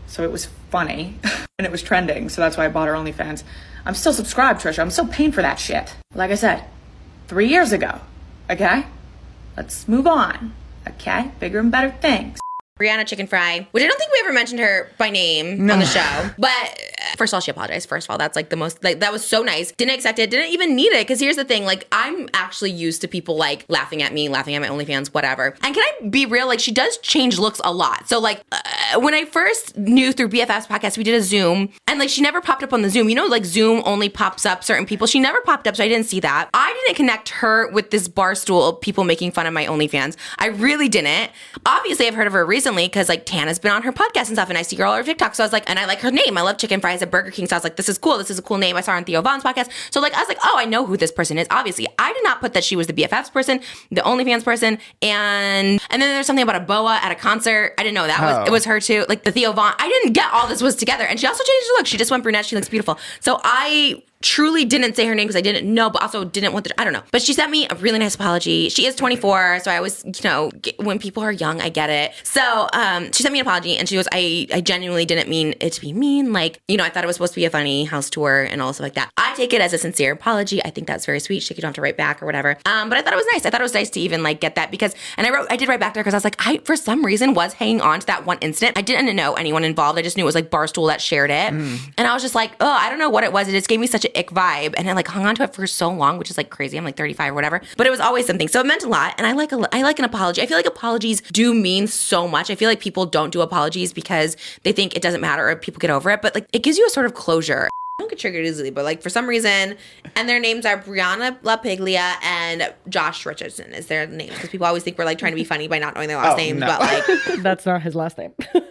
so it was funny and it was trending. So that's why I bought her OnlyFans. I'm still subscribed, Trisha. I'm still paying for that shit. Like I said, three years ago. Okay? Let's move on. Okay? Bigger and better things. Brianna Chicken Fry, which I don't think we ever mentioned her by name No. on the show. But uh, first of all, she apologized. First of all, that's like the most, like, that was so nice. Didn't expect it, didn't even need it. Because here's the thing, like, I'm actually used to people like laughing at me, laughing at my OnlyFans, whatever. And can I be real? Like, she does change looks a lot. So, like, uh, when I first knew through B F F's podcast, we did a Zoom, and like, she never popped up on the Zoom. You know, like, Zoom only pops up certain people. She never popped up, so I didn't see that. I didn't connect her with this barstool of people making fun of my OnlyFans. I really didn't. Obviously, I've heard of her recently because, like, Tan has been on her podcast and stuff, and I see her all over TikTok. So I was like, and I like her name. I love chicken fries at Burger King. So I was like, this is cool. This is a cool name. I saw her on Theo Vaughn's podcast. So like, I was like, oh, I know who this person is. Obviously, I did not put that she was the B F F's person, the OnlyFans person, and and then there's something about a boa at a concert. I didn't know that Oh. was it was her too. Like the Theo Vaughn. I didn't get all this was together, and she also changed her look. She just went brunette. She looks beautiful. So I truly didn't say her name because I didn't know, but also didn't want to, I don't know. But she sent me a really nice apology. She is twenty-four, so I always, you know, get, when people are young, I get it. So um, she sent me an apology, and she goes, I, I genuinely didn't mean it to be mean. Like, you know, I thought it was supposed to be a funny house tour and all stuff like that. I take it as a sincere apology. I think that's very sweet. She you don't have to write back or whatever. Um, but I thought it was nice. I thought it was nice to even like get that because, and I wrote, I did write back to her because I was like, I, for some reason, was hanging on to that one incident. I didn't know anyone involved. I just knew it was like Barstool that shared it. Mm. And I was just like, oh, I don't know what it was. It just gave me such an ick vibe. And I like hung on to it for so long, which is like crazy. I'm like thirty-five or whatever, but it was always something. So it meant a lot. And I like, a, I like an apology. I feel like apologies do mean so much. I feel like people don't do apologies because they think it doesn't matter or people get over it, but like it gives you a sort of closure. I don't get triggered easily, but like for some reason, and their names are Brianna LaPiglia and Josh Richardson is their names because people always think we're like trying to be funny by not knowing their last Oh, names, no. but like That's not his last name.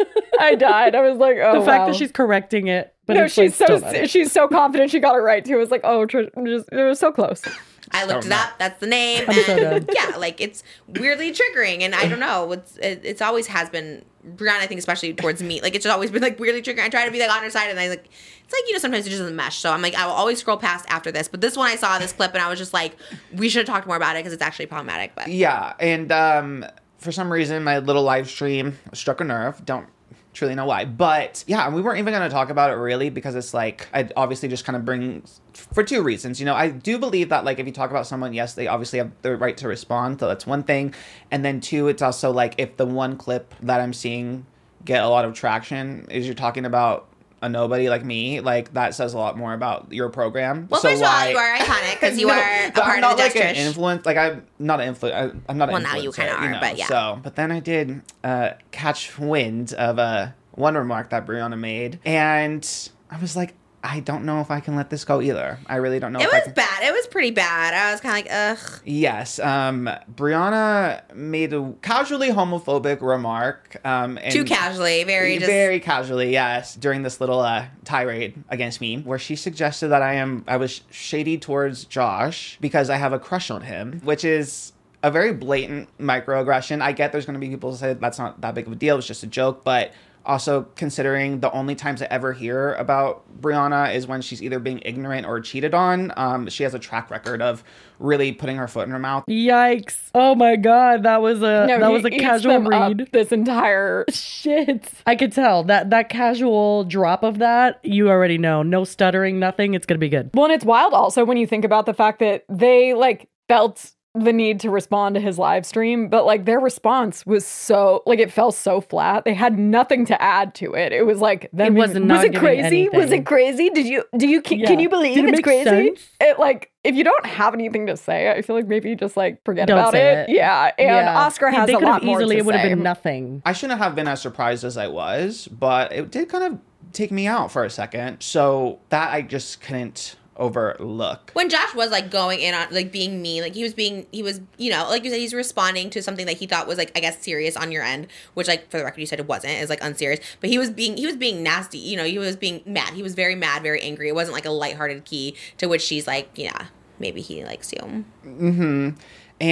I died. I was like, oh, the fact wow. that she's correcting it, but no, it's she's like, so still not it. she's so confident she got it right too. It was like, oh, Trish, just, it was so close. I looked Oh, it no. up. That's the name. I'm so And done. yeah, like it's weirdly triggering. And I don't know. It's it, it's always has been Brianna, I think, especially towards me. Like it's just always been like weirdly triggering. I try to be like on her side, and I like it's like you know sometimes it just doesn't mesh. So I'm like I will always scroll past after this. But this one I saw this clip and I was just like we should have talked more about it because it's actually problematic. But Yeah, and um, for some reason, my little live stream struck a nerve. Don't truly know why. But yeah, we weren't even going to talk about it really because it's like, I obviously just kind of bring, for two reasons. You know, I do believe that like if you talk about someone, yes, they obviously have the right to respond. So that's one thing. And then two, it's also like if the one clip that I'm seeing get a lot of traction is you're talking about a nobody like me, like that says a lot more about your program. well, So first of all, why- you are iconic because you No, are a but part I'm not of the like Dutch an influence. Like I'm not an influence. I'm not an Well, now you influencer, kinda are, know, but yeah. So, but then I did uh, catch wind of uh, one remark that Brianna made, and I was like, I don't know if I can let this go either. I really don't know. it if I was can. bad. It was pretty bad. I was kind of like, ugh. Yes, um, Brianna made a casually homophobic remark. Um, and Too casually, very just- very casually, yes, during this little uh, tirade against me, where she suggested that I am I was shady towards Josh because I have a crush on him, which is a very blatant microaggression. I get there's going to be people who say that's not that big of a deal. It's just a joke, but. Also, considering the only times I ever hear about Brianna is when she's either being ignorant or cheated on. Um, she has a track record of really putting her foot in her mouth. Yikes. Oh my god, that was a No, that he was a eats casual them up read. This entire shit. I could tell that that casual drop of that, you already know. No stuttering, nothing. It's gonna be good. Well, and it's wild also when you think about the fact that they like felt the need to respond to his live stream, but like their response was so like it fell so flat. They had nothing to add to it. It was like Them it was being- was not it giving crazy? Was anything. it crazy? Did you do you can, Yeah. can you believe Did it it's make crazy? sense? It like if you don't have anything to say, I feel like maybe just like forget Don't about say it. it. Yeah, and Yeah. Oscar They- has they a could have lot more easily- to it would have say. been nothing. I shouldn't have been as surprised as I was, but it did kind of take me out for a second. So that I just couldn't overlook. When Josh was like going in on like being mean, like he was being, he was, you know, like you said, he's responding to something that he thought was like, I guess, serious on your end, which like for the record, you said it wasn't, it's like unserious, but he was being, he was being nasty, you know, he was being mad. He was very mad, very angry. It wasn't like a lighthearted key to which she's like, yeah, maybe he likes you. Mm-hmm. And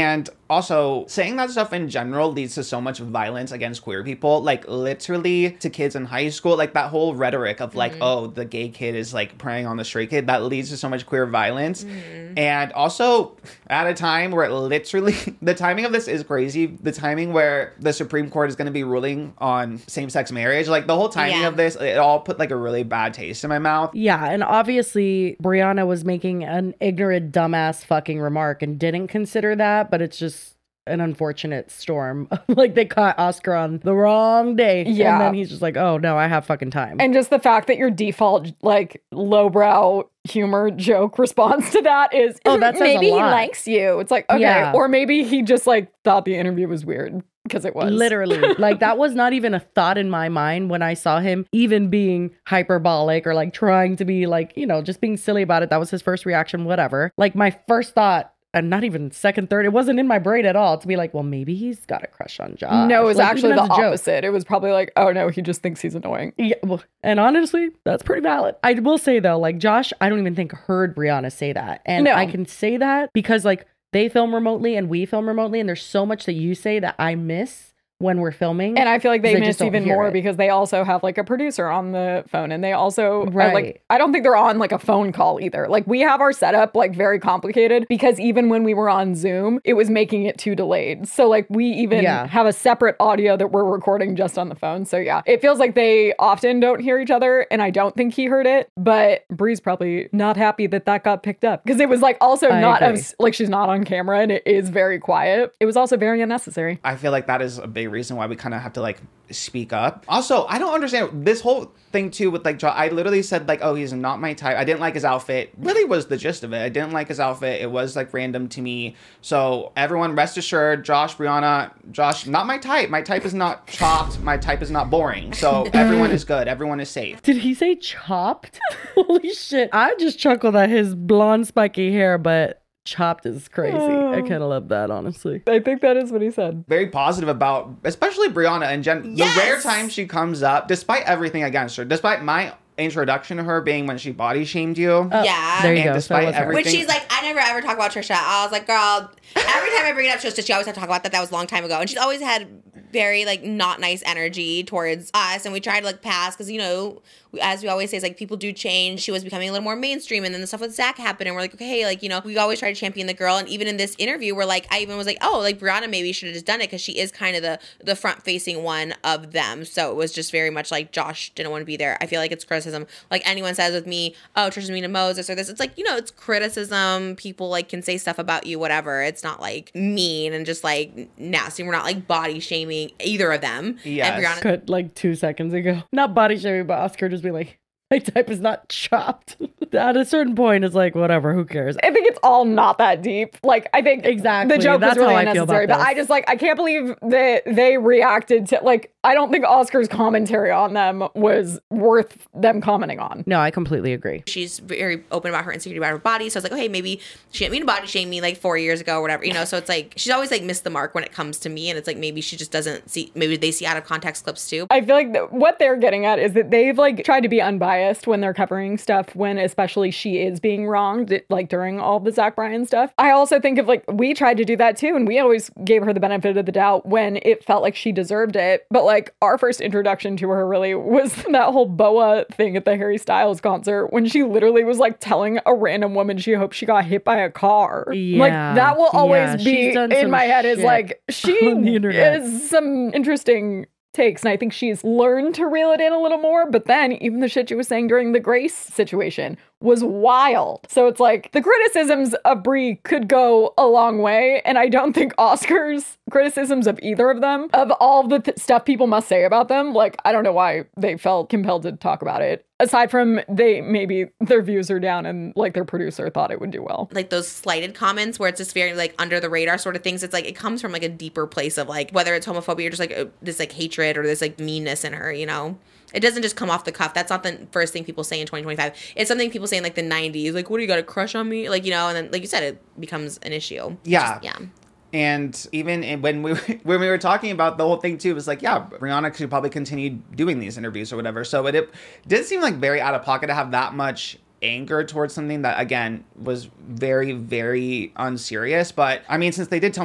also saying that stuff in general leads to so much violence against queer people, like literally to kids in high school, like that whole rhetoric of like, mm-hmm. oh, the gay kid is like preying on the straight kid, that leads to so much queer violence. Mm-hmm. And also at a time where literally the timing of this is crazy, the timing where the Supreme Court is going to be ruling on same-sex marriage, like the whole timing Yeah. of this, it all put like a really bad taste in my mouth. Yeah, and obviously Brianna was making an ignorant, dumbass fucking remark and didn't consider that, but it's just an unfortunate storm. Like they caught Oscar on the wrong day. Yeah. And then he's just like, oh no, I have fucking time. And just the fact that your default, like, lowbrow humor joke response to that is, Oh, that says a maybe he lot. likes you. It's like, okay. Yeah. Or maybe he just, like, thought the interview was weird because it was. Literally. Like that was not even a thought in my mind when I saw him even being hyperbolic or like trying to be like, you know, just being silly about it. That was his first reaction, whatever. Like my first thought, and not even second, third, it wasn't in my brain at all to be like, well, maybe he's got a crush on Josh. No, it was Like, actually even the as a joke. opposite. It was probably like, oh no, he just thinks he's annoying. Yeah, well, and honestly, that's pretty valid. I will say though, like Josh, I don't even think heard Brianna say that. And No. I can say that because like they film remotely and we film remotely, and there's so much that you say that I miss when we're filming. And I feel like they 'cause I just miss don't even hear more it. because they also have like a producer on the phone, and they also are, Right. like, I don't think they're on like a phone call either. Like we have our setup like very complicated because even when we were on Zoom, it was making it too delayed. So like we even Yeah. have a separate audio that we're recording just on the phone. So yeah, it feels like they often don't hear each other, and I don't think he heard it, but Bree's probably not happy that that got picked up because it was like also I not agree. as like she's not on camera and it is very quiet. It was also very unnecessary. I feel like that is a big reason why we kind of have to like speak up. Also, I don't understand this whole thing too with like Jo- I literally said like, oh, he's not my type. I didn't like his outfit. Really was the gist of it. I didn't like his outfit. It was like random to me. So everyone rest assured, Josh, Brianna, Josh, not my type. My type is not chopped. My type is not boring. So everyone is good. Everyone is safe. Did he say chopped? Holy shit. I just chuckled at his blonde spiky hair, but chopped is crazy. Oh. I kind of love that, honestly. I think that is what he said. Very positive about, especially Brianna and Jen. Yes! The rare time she comes up, despite everything against her, despite my introduction to her being when she body shamed you. Yeah. There you and go. So despite it was her. everything, Which she's like, I never ever talk about Trisha. I was like, girl, every time I bring it up, she goes, she always had to talk about that. That was a long time ago. And she's always had very like not nice energy towards us. And we tried to like pass because, you know, we, as we always say, it's like people do change. She was becoming a little more mainstream. And then the stuff with Zach happened. And we're like, okay, like, you know, we always try to champion the girl. And even in this interview, we're like, I even was like, oh, like Brianna maybe should have just done it because she is kind of the, the front facing one of them. So it was just very much like Josh didn't want to be there. I feel like it's criticism. Like anyone says with me, oh, Trisha's mean to Moses or this. It's like, you know, it's criticism. People like can say stuff about you, whatever. It's not like mean and just like nasty. We're not like body shaming either of them. Yes. And Brianna, Cut like two seconds ago. Not body shaming, but Oscar just be like, my type is not chopped. At a certain point, it's like, whatever, who cares? I think it's all not that deep. Like, I think Exactly. the joke That's was really how I feel about unnecessary, but this. I just like, I can't believe that they reacted to, like, I don't think Oscar's commentary on them was worth them commenting on. No, I completely agree. she's very open about her insecurity about her body. So I was like, oh, hey, maybe she didn't mean to body shame me like four years ago or whatever, you know? So it's like, she's always like missed the mark when it comes to me. And it's like, maybe she just doesn't see, maybe they see out of context clips too. I feel like that what they're getting at is that they've like tried to be unbiased when they're covering stuff when especially she is being wronged, like during all the Zach Bryan stuff. I also think of like, we tried to do that too. And we always gave her the benefit of the doubt when it felt like she deserved it. But like our first introduction to her really was that whole boa thing at the Harry Styles concert when she literally was like telling a random woman she hoped she got hit by a car. Yeah, like that will always yeah, be she's done in some my head is shit like, she on the internet. is some interesting takes, and I think she's learned to reel it in a little more. But then even the shit she was saying during the Grace situation was wild. So it's like the criticisms of Brie could go a long way, and I don't think Oscar's criticisms of either of them, of all the th- stuff people must say about them, like I don't know why they felt compelled to talk about it. Aside from they maybe their views are down and like their producer thought it would do well. Like those slighted comments where it's just very like under the radar sort of things. It's like it comes from like a deeper place of like whether it's homophobia or just like uh, this like hatred or this like meanness in her, you know? It doesn't just come off the cuff. That's not the first thing people say in twenty twenty-five. It's something people say in like the nineties. Like, what do you got a crush on me? Like, you know, and then like you said, it becomes an issue. Yeah. Just, yeah. And even in, when we when we were talking about the whole thing too, it was like, yeah, Brianna could probably continue doing these interviews or whatever. So it, it did seem like very out of pocket to have that much anger towards something that, again, was very, very unserious. But I mean, since they did tell me to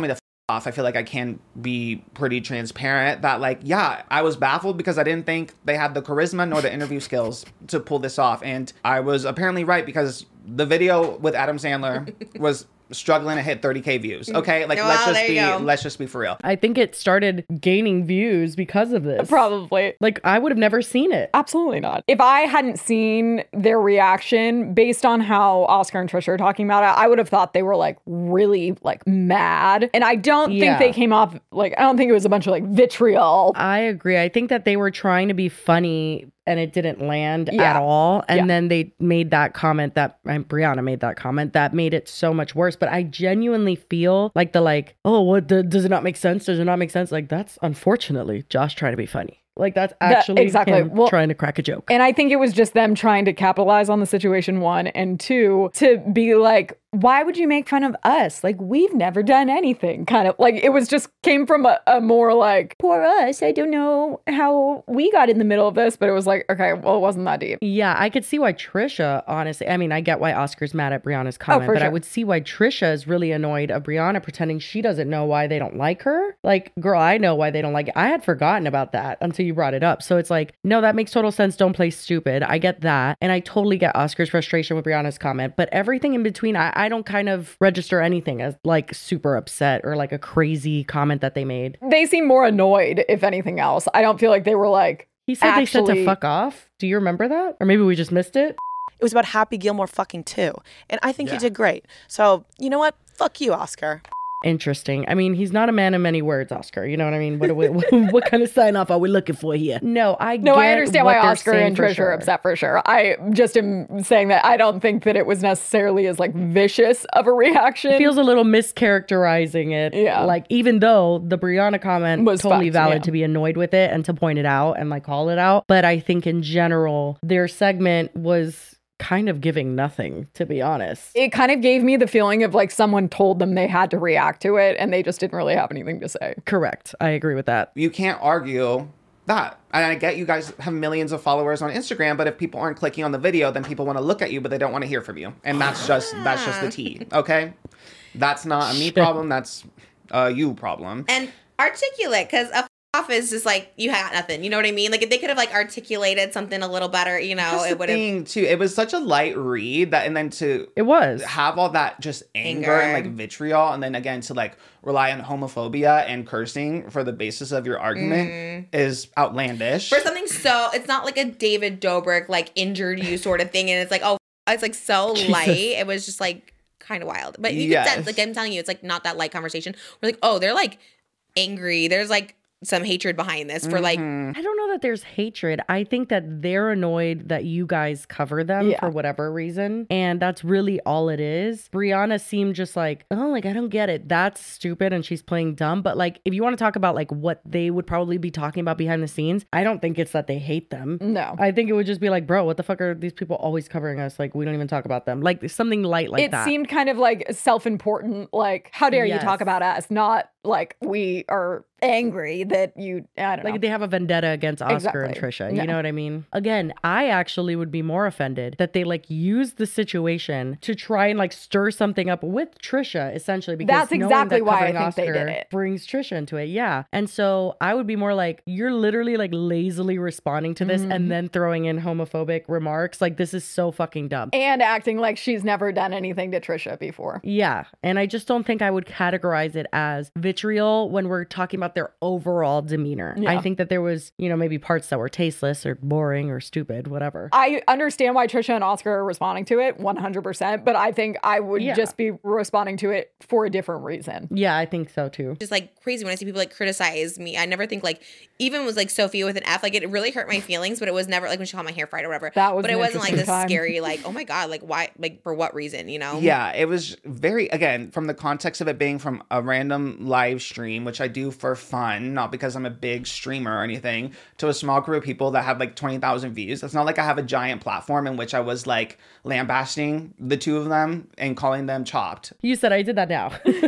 off. I feel like I can be pretty transparent that like, yeah, I was baffled because I didn't think they had the charisma nor the interview skills to pull this off. And I was apparently right because the video with Adam Sandler was struggling to hit thirty K views. Okay, like Well, let's just there you be go. let's just be for real. I think it started gaining views because of this. Probably. Like, I would have never seen it. Absolutely not. If I hadn't seen their reaction based on how Oscar and Trisha are talking about it, I would have thought they were like really like mad. And I don't Yeah. think they came off like, I don't think it was a bunch of like vitriol. I agree. I think that they were trying to be funny and it didn't land Yeah. at all. And Yeah. then they made that comment that um, Brianna made that comment that made it so much worse. But I genuinely feel like the like, oh, what the, does it not make sense? Does it not make sense? Like, that's unfortunately Josh trying to be funny. Like, that's That- actually exactly. him Well- trying to crack a joke. And I think it was just them trying to capitalize on the situation, one, and two, to be like, why would you make fun of us? Like, we've never done anything. Kind of like it was just came from a, a more like, poor us. I don't know how we got in the middle of this, but it was like, okay, well, it wasn't that deep. Yeah, I could see why Trisha, honestly, I mean, I get why Oscar's mad at Brianna's comment, for but I sure. would see why Trisha is really annoyed of Brianna pretending she doesn't know why they don't like her. Like, girl, I know why they don't like it. I had forgotten about that until you brought it up. So it's like, no, that makes total sense. Don't play stupid. I get that. And I totally get Oscar's frustration with Brianna's comment, but everything in between, I, I don't kind of register anything as like super upset or like a crazy comment that they made. They seem more annoyed, if anything else. I don't feel like they were like, He said they said to actually- fuck off. Do you remember that? Or maybe we just missed it? It was about Happy Gilmore fucking too. And I think Yeah. you did great. So, you know what? Fuck you, Oscar. Interesting. I mean, he's not a man of many words, Oscar. You know what I mean? What, what, what kind of sign off are we looking for here? No, I No, get I understand what why they're Oscar saying and for Trish sure. are upset for sure. I just am saying that I don't think that it was necessarily as like vicious of a reaction. It feels a little mischaracterizing it. Yeah. Like, even though the Brianna comment was Was totally fucked, valid yeah. to be annoyed with it and to point it out and like call it out. But I think in general, their segment was kind of giving nothing, to be honest. It kind of gave me the feeling of like someone told them they had to react to it and they just didn't really have anything to say. Correct. I agree with that. You can't argue that. And I get you guys have millions of followers on Instagram, but if people aren't clicking on the video, then people want to look at you, but they don't want to hear from you. And that's just that's just the tea. Okay? That's not a me problem, that's a you problem. And articulate, because a f- off is just like, you had nothing. You know what I mean? Like, if they could have like articulated something a little better, you know, That's it the would have. thing too. It was such a light read that, and then to it was have all that just anger, Anger. and like vitriol, and then again to like rely on homophobia and cursing for the basis of your argument Mm. is outlandish. For something so, it's not like a David Dobrik, like, injured you sort of thing. And it's like, oh, it's like so Jesus. light. It was just like kind of wild. But you Yes. can sense, like, I'm telling you, it's like not that light conversation. We're like, oh, they're like angry. There's like some hatred behind this for like. I don't know that there's hatred. I think that they're annoyed that you guys cover them Yeah. for whatever reason. And that's really all it is. Brianna seemed just like, oh, like, I don't get it. That's stupid. And she's playing dumb. But like, if you want to talk about like what they would probably be talking about behind the scenes, I don't think it's that they hate them. No. I think it would just be like, bro, what the fuck are these people always covering us? Like, we don't even talk about them. Like, something light like it that. seemed kind of like self-important, like, how dare Yes. you talk about us? Not like we are angry that you, I don't know. Like, they have a vendetta against Oscar and Exactly. Trisha. You Yeah. know what I mean? Again, I actually would be more offended that they like use the situation to try and like stir something up with Trisha, essentially. Because That's knowing exactly that why I covering think they Oscar did it. brings Trisha into it. Yeah. And so I would be more like, you're literally like lazily responding to this Mhm. and then throwing in homophobic remarks. Like, this is so fucking dumb. and acting like she's never done anything to Trisha before. Yeah. And I just don't think I would categorize it as vitriol when we're talking about their overall demeanor. Yeah. I think that there was, you know, maybe parts that were tasteless or boring or stupid, whatever. I understand why Trisha and Oscar are responding to it one hundred percent, but I think I would Yeah. just be responding to it for a different reason. Yeah, I think so too. Just like crazy when I see people like criticize me. I never think like, even with like Sophia with an F, like it really hurt my feelings, but it was never like when she called my hair fried or whatever. That was but it an wasn't like this interesting time. scary, like, oh my God, like why, like for what reason, you know? Yeah, it was very, again, from the context of it being from a random live stream, which I do for fun, not because I'm a big streamer or anything, to a small group of people that have like twenty thousand views. It's not like I have a giant platform in which I was like lambasting the two of them and calling them chopped. You said I did that now.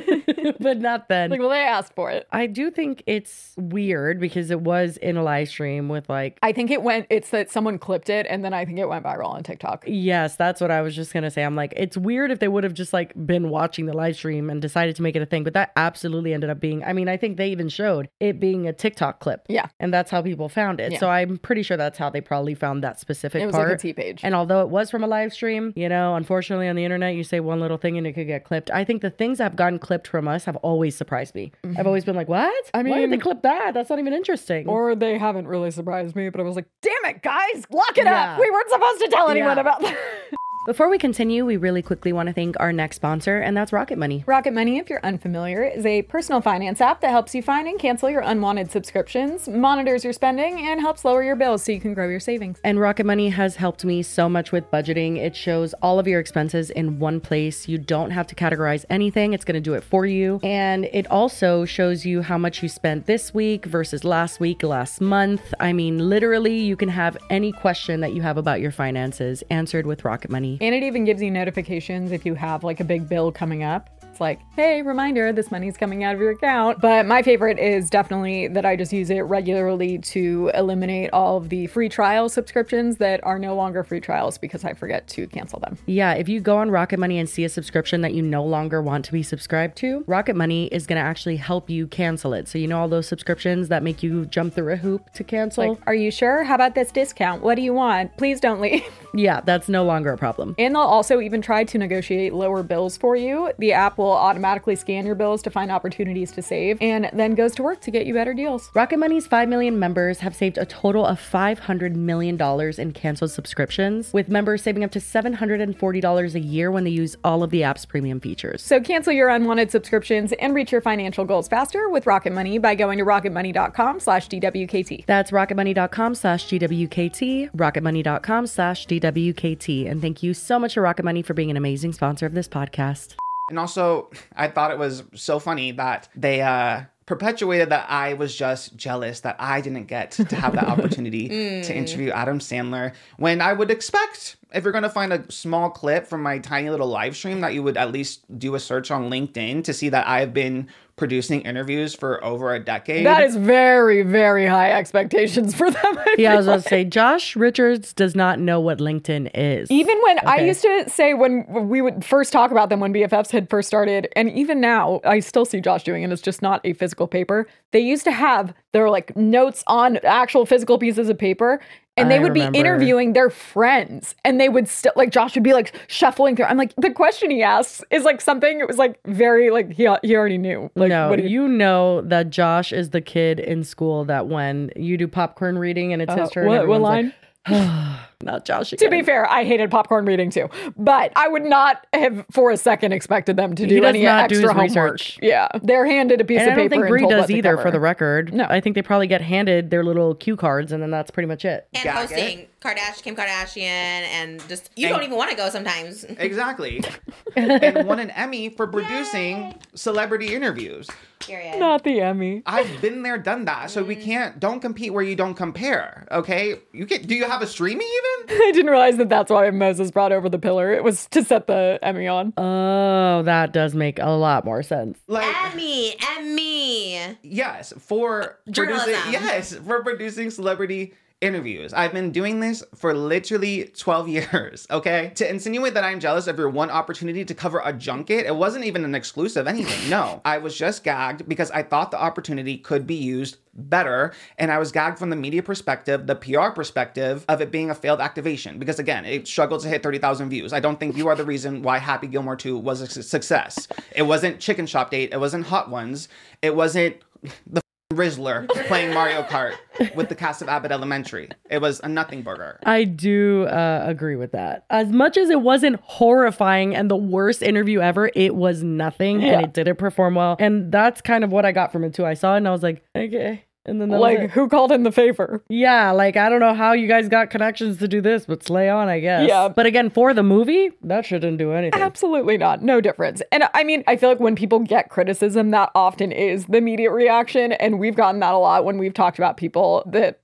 but not then. Like, well, they asked for it. I do think it's weird because it was in a live stream with like. I think it went, it's that someone clipped it and then I think it went viral on TikTok. Yes, that's what I was just going to say. I'm like, it's weird if they would have just like been watching the live stream and decided to make it a thing, but that absolutely ended up being, I mean, I think they even showed it being a TikTok clip. Yeah. And that's how people found it. Yeah. So I'm pretty sure that's how they probably found that specific It was part. like a T page. And although it was from a live stream, you know, unfortunately on the internet, you say one little thing and it could get clipped. I think the things that have gotten clipped from us have always surprised me. Mhm. I've always been like, what? I Why did they mean- clip that? That's not even interesting. Or they haven't really surprised me, but I was like, damn it, guys, lock it Yeah. up. We weren't supposed to tell anyone Yeah. about that. Before we continue, we really quickly want to thank our next sponsor, and that's Rocket Money. Rocket Money, if you're unfamiliar, is a personal finance app that helps you find and cancel your unwanted subscriptions, monitors your spending, and helps lower your bills so you can grow your savings. And Rocket Money has helped me so much with budgeting. It shows all of your expenses in one place. You don't have to categorize anything. It's going to do it for you. And it also shows you how much you spent this week versus last week, last month. I mean, literally, you can have any question that you have about your finances answered with Rocket Money. And it even gives you notifications if you have like a big bill coming up. It's like, hey, reminder, this money's coming out of your account. But my favorite is definitely that I just use it regularly to eliminate all of the free trial subscriptions that are no longer free trials because I forget to cancel them. Yeah, if you go on Rocket Money and see a subscription that you no longer want to be subscribed to, Rocket Money is going to actually help you cancel it. So you know all those subscriptions that make you jump through a hoop to cancel? Like, are you sure? How about this discount? What do you want? Please don't leave. Yeah, that's no longer a problem. And they'll also even try to negotiate lower bills for you. The app will automatically scan your bills to find opportunities to save and then goes to work to get you better deals. Rocket Money's five million members have saved a total of five hundred million dollars in canceled subscriptions, with members saving up to seven hundred forty dollars a year when they use all of the app's premium features. So cancel your unwanted subscriptions and reach your financial goals faster with Rocket Money by going to rocketmoney.com slash DWKT. That's rocketmoney.com slash GWKT, rocketmoney.com slash DWKT. And thank you so much to Rocket Money for being an amazing sponsor of this podcast. And also, I thought it was so funny that they uh, perpetuated that I was just jealous that I didn't get to have that opportunity Mm. to interview Adam Sandler, when I would expect, if you're going to find a small clip from my tiny little live stream, that you would at least do a search on LinkedIn to see that I've been producing interviews for over a decade. That is very, very high expectations for them. I Yeah, I was feel about to say, Josh Richards does not know what LinkedIn is. Even when I Okay. used to say when we would first talk about them when B F Fs had first started, and even now I still see Josh doing it, it's just not a physical paper. They used to have their like notes on actual physical pieces of paper, and they I would remember. be interviewing their friends, and they would still like Josh would be like shuffling through. I'm like, the question he asks is like something. It was like very like he he already knew. Like, no, what do you- you know that Josh is the kid in school that when you do popcorn reading and it's his Uh, turn, what- what everyone's line? like, not Josh To again. be fair, I hated popcorn reading too, but I would not have for a second expected them to He do does any not do extra his homework. research. Yeah, they're handed a piece and of I don't paper think and Brie told does what to either, cover. for the record. No, I think they probably get handed their little cue cards, and then that's pretty much it. And Gag hosting it. Kardashian, Kim Kardashian, and just you And- don't even want to go sometimes. Exactly. And won an Emmy for producing celebrity interviews. Period. Not the Emmy. I've been there, done that. So we can't, don't compete where you don't compare. Okay? You can, do you have a streaming even? I didn't realize that that's why Moses brought over the pillar. It was to set the Emmy on. Oh, that does make a lot more sense. Like, Emmy, Emmy. yes, for Journalism. producing, yes, for producing celebrity interviews. I've been doing this for literally twelve years, okay? To insinuate that I'm jealous of your one opportunity to cover a junket, it wasn't even an exclusive anything. No, I was just gagged because I thought the opportunity could be used better. And I was gagged from the media perspective, the P R perspective of it being a failed activation. Because again, it struggled to hit thirty thousand views. I don't think you are the reason why Happy Gilmore two was a su- success. It wasn't Chicken Shop Date. It wasn't Hot Ones. It wasn't the Rizzler playing Mario Kart with the cast of Abbott Elementary. It was a nothing burger. I do uh, agree with that. As much as it wasn't horrifying and the worst interview ever, it was nothing Yeah. and it didn't perform well. And that's kind of what I got from it too. I saw it and I was like, okay. And then that was Like, it. who called in the favor? Yeah, like I don't know how you guys got connections to do this, but slay on, I guess. Yeah. But again, for the movie, that shouldn't do anything. Absolutely not. No difference. And I mean, I feel like when people get criticism, that often is the immediate reaction. And we've gotten that a lot when we've talked about people that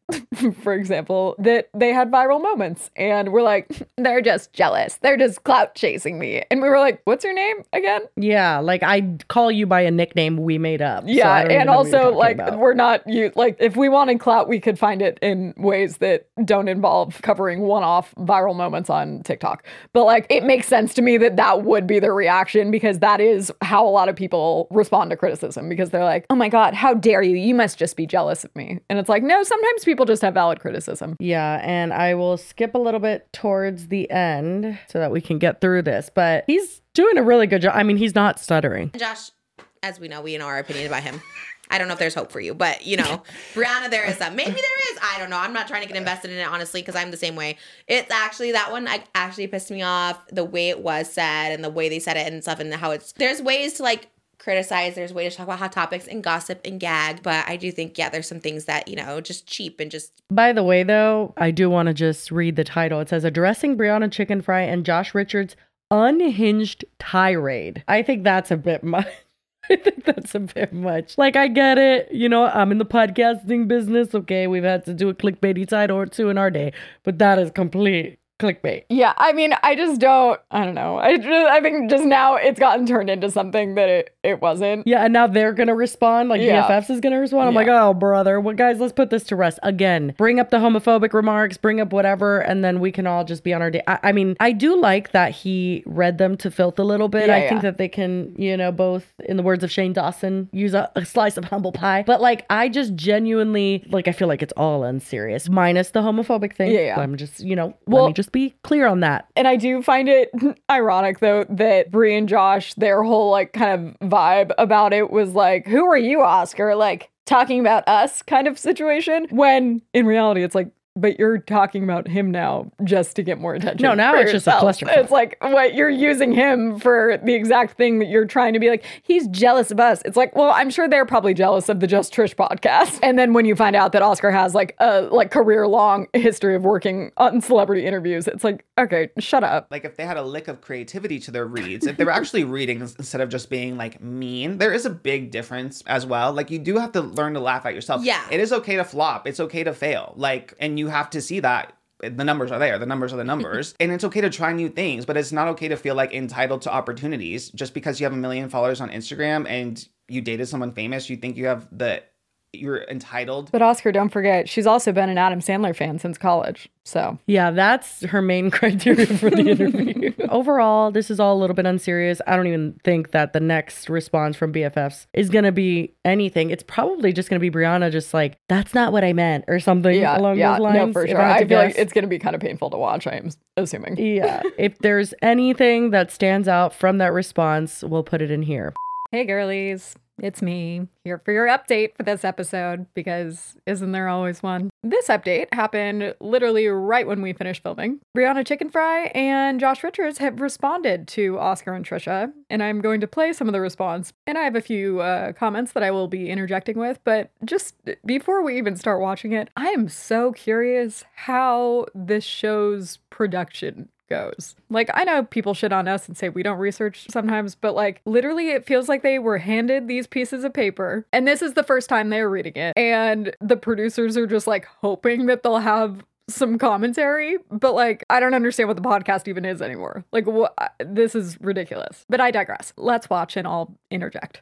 for example, that they had viral moments and we're like, they're just jealous. They're just clout chasing me. And we were like, what's your name again? Yeah, like I call you by a nickname we made up. Yeah, so I don't even and know what you're also talking like about. we're not you like if we wanted clout, we could find it in ways that don't involve covering one-off viral moments on TikTok. But like it makes sense to me that that would be their reaction because that is how a lot of people respond to criticism because they're like, oh my God, how dare you? You must just be jealous of me. And it's like, no, sometimes people People just have valid criticism. Yeah, and I will skip a little bit towards the end so that we can get through this. But he's doing a really good job. I mean, he's not stuttering. Josh, as we know, we know our opinion about him. I don't know if there's hope for you, but you know, Brianna, there is some. Maybe there is. I don't know. I'm not trying to get invested in it, honestly, because I'm the same way. It's actually, that one I, actually pissed me off, the way it was said and the way they said it and stuff and how it's, there's ways to like, criticize, there's ways to talk about hot topics and gossip and gag, but I do think, yeah, there's some things that, you know, just cheap and just... By the way, though, I do want to just read the title. It says, addressing Brianna Chicken Fry and Josh Richards' unhinged tirade. I think that's a bit much. I think that's a bit much. Like, I get it. You know, I'm in the podcasting business. Okay, we've had to do a clickbaity title or two in our day, but that is complete clickbait. Yeah, I mean, I just don't, I don't know. I, just, I think just now it's gotten turned into something that it, it wasn't. Yeah, and now they're going to respond. Like, Yeah. B F Fs is going to respond. I'm Yeah. like, oh, brother. Well, guys, let's put this to rest. Again, bring up the homophobic remarks, bring up whatever, and then we can all just be on our day. I, I mean, I do like that he read them to filth a little bit. Yeah, I yeah. think that they can, you know, both, in the words of Shane Dawson, use a, a slice of humble pie. But, like, I just genuinely, like, I feel like it's all unserious, minus the homophobic thing. Yeah, yeah. I'm just, you know, Well- let me just be clear on that. And I do find it ironic, though, that Brie and Josh, their whole, like, kind of vibe about it was like, who are you, Oscar? Like, talking about us kind of situation. When in reality, it's like, but you're talking about him now just to get more attention. No, now for it's just a yourself. clusterfuck. It's like, what, you're using him for the exact thing that you're trying to be like, he's jealous of us. It's like, well, I'm sure they're probably jealous of the Just Trish podcast. And then when you find out that Oscar has like a like career long history of working on celebrity interviews, it's like, okay, shut up. Like if they had a lick of creativity to their reads, if they were actually reading instead of just being like mean, there is a big difference as well. Like you do have to learn to laugh at yourself. Yeah. It is okay to flop. It's okay to fail. Like, and you have to see that. The numbers are there. The numbers are the numbers. And it's okay to try new things, but it's not okay to feel like entitled to opportunities just because you have a million followers on Instagram and you dated someone famous. You think you have the, you're entitled. But Oscar, don't forget, she's also been an Adam Sandler fan since college. So Yeah, that's her main criteria for the interview. Overall, this is all a little bit unserious. I don't even think that the next response from B F Fs is going to be anything. It's probably just going to be Brianna just like, that's not what I meant or something yeah, along yeah, those lines. no, for if sure. I had I, to feel guess. like it's going to be kind of painful to watch, I'm assuming. Yeah. If there's anything that stands out from that response, we'll put it in here. Hey, girlies. It's me here for your update for this episode because isn't there always one? This update happened literally right when we finished filming. Brianna Chicken Fry and Josh Richards have responded to Oscar and Trisha, and I'm going to play some of the response. And I have a few uh, comments that I will be interjecting with, but just before we even start watching it, I am so curious how this show's production goes. Like, I know people shit on us and say we don't research sometimes, but like literally it feels like they were handed these pieces of paper and this is the first time they're reading it and the producers are just like hoping that they'll have some commentary, but like I don't understand what the podcast even is anymore. Like wh- this is ridiculous. But I digress. Let's watch and I'll interject.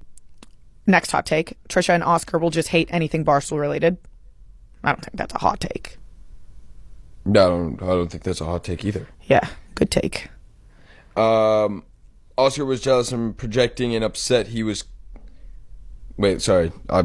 Next hot take. Trisha and Oscar will just hate anything Barstool related. I don't think that's a hot take. No, I don't, I don't think that's a hot take either. Yeah, good take. Um, Oscar was jealous and projecting and upset he was... Wait, sorry. I...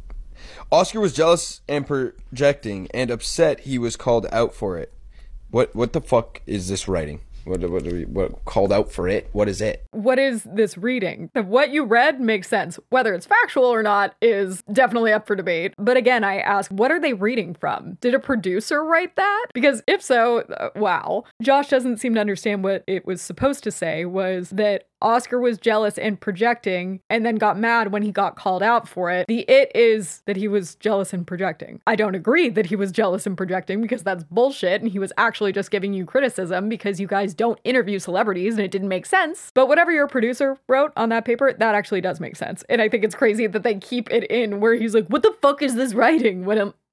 Oscar was jealous and projecting and upset he was called out for it. What What the fuck is this writing? What, what, what, what called out for it? What is it? What is this reading? What you read makes sense. Whether it's factual or not is definitely up for debate. But again, I ask, what are they reading from? Did a producer write that? Because if so, uh, wow. Josh doesn't seem to understand what it was supposed to say was that Oscar was jealous and projecting and then got mad when he got called out for it. The it is that he was jealous and projecting. I don't agree that he was jealous and projecting because that's bullshit and he was actually just giving you criticism because you guys don't interview celebrities and it didn't make sense. But whatever your producer wrote on that paper, that actually does make sense. And I think it's crazy that they keep it in where he's like, what the fuck is this writing? When I'm,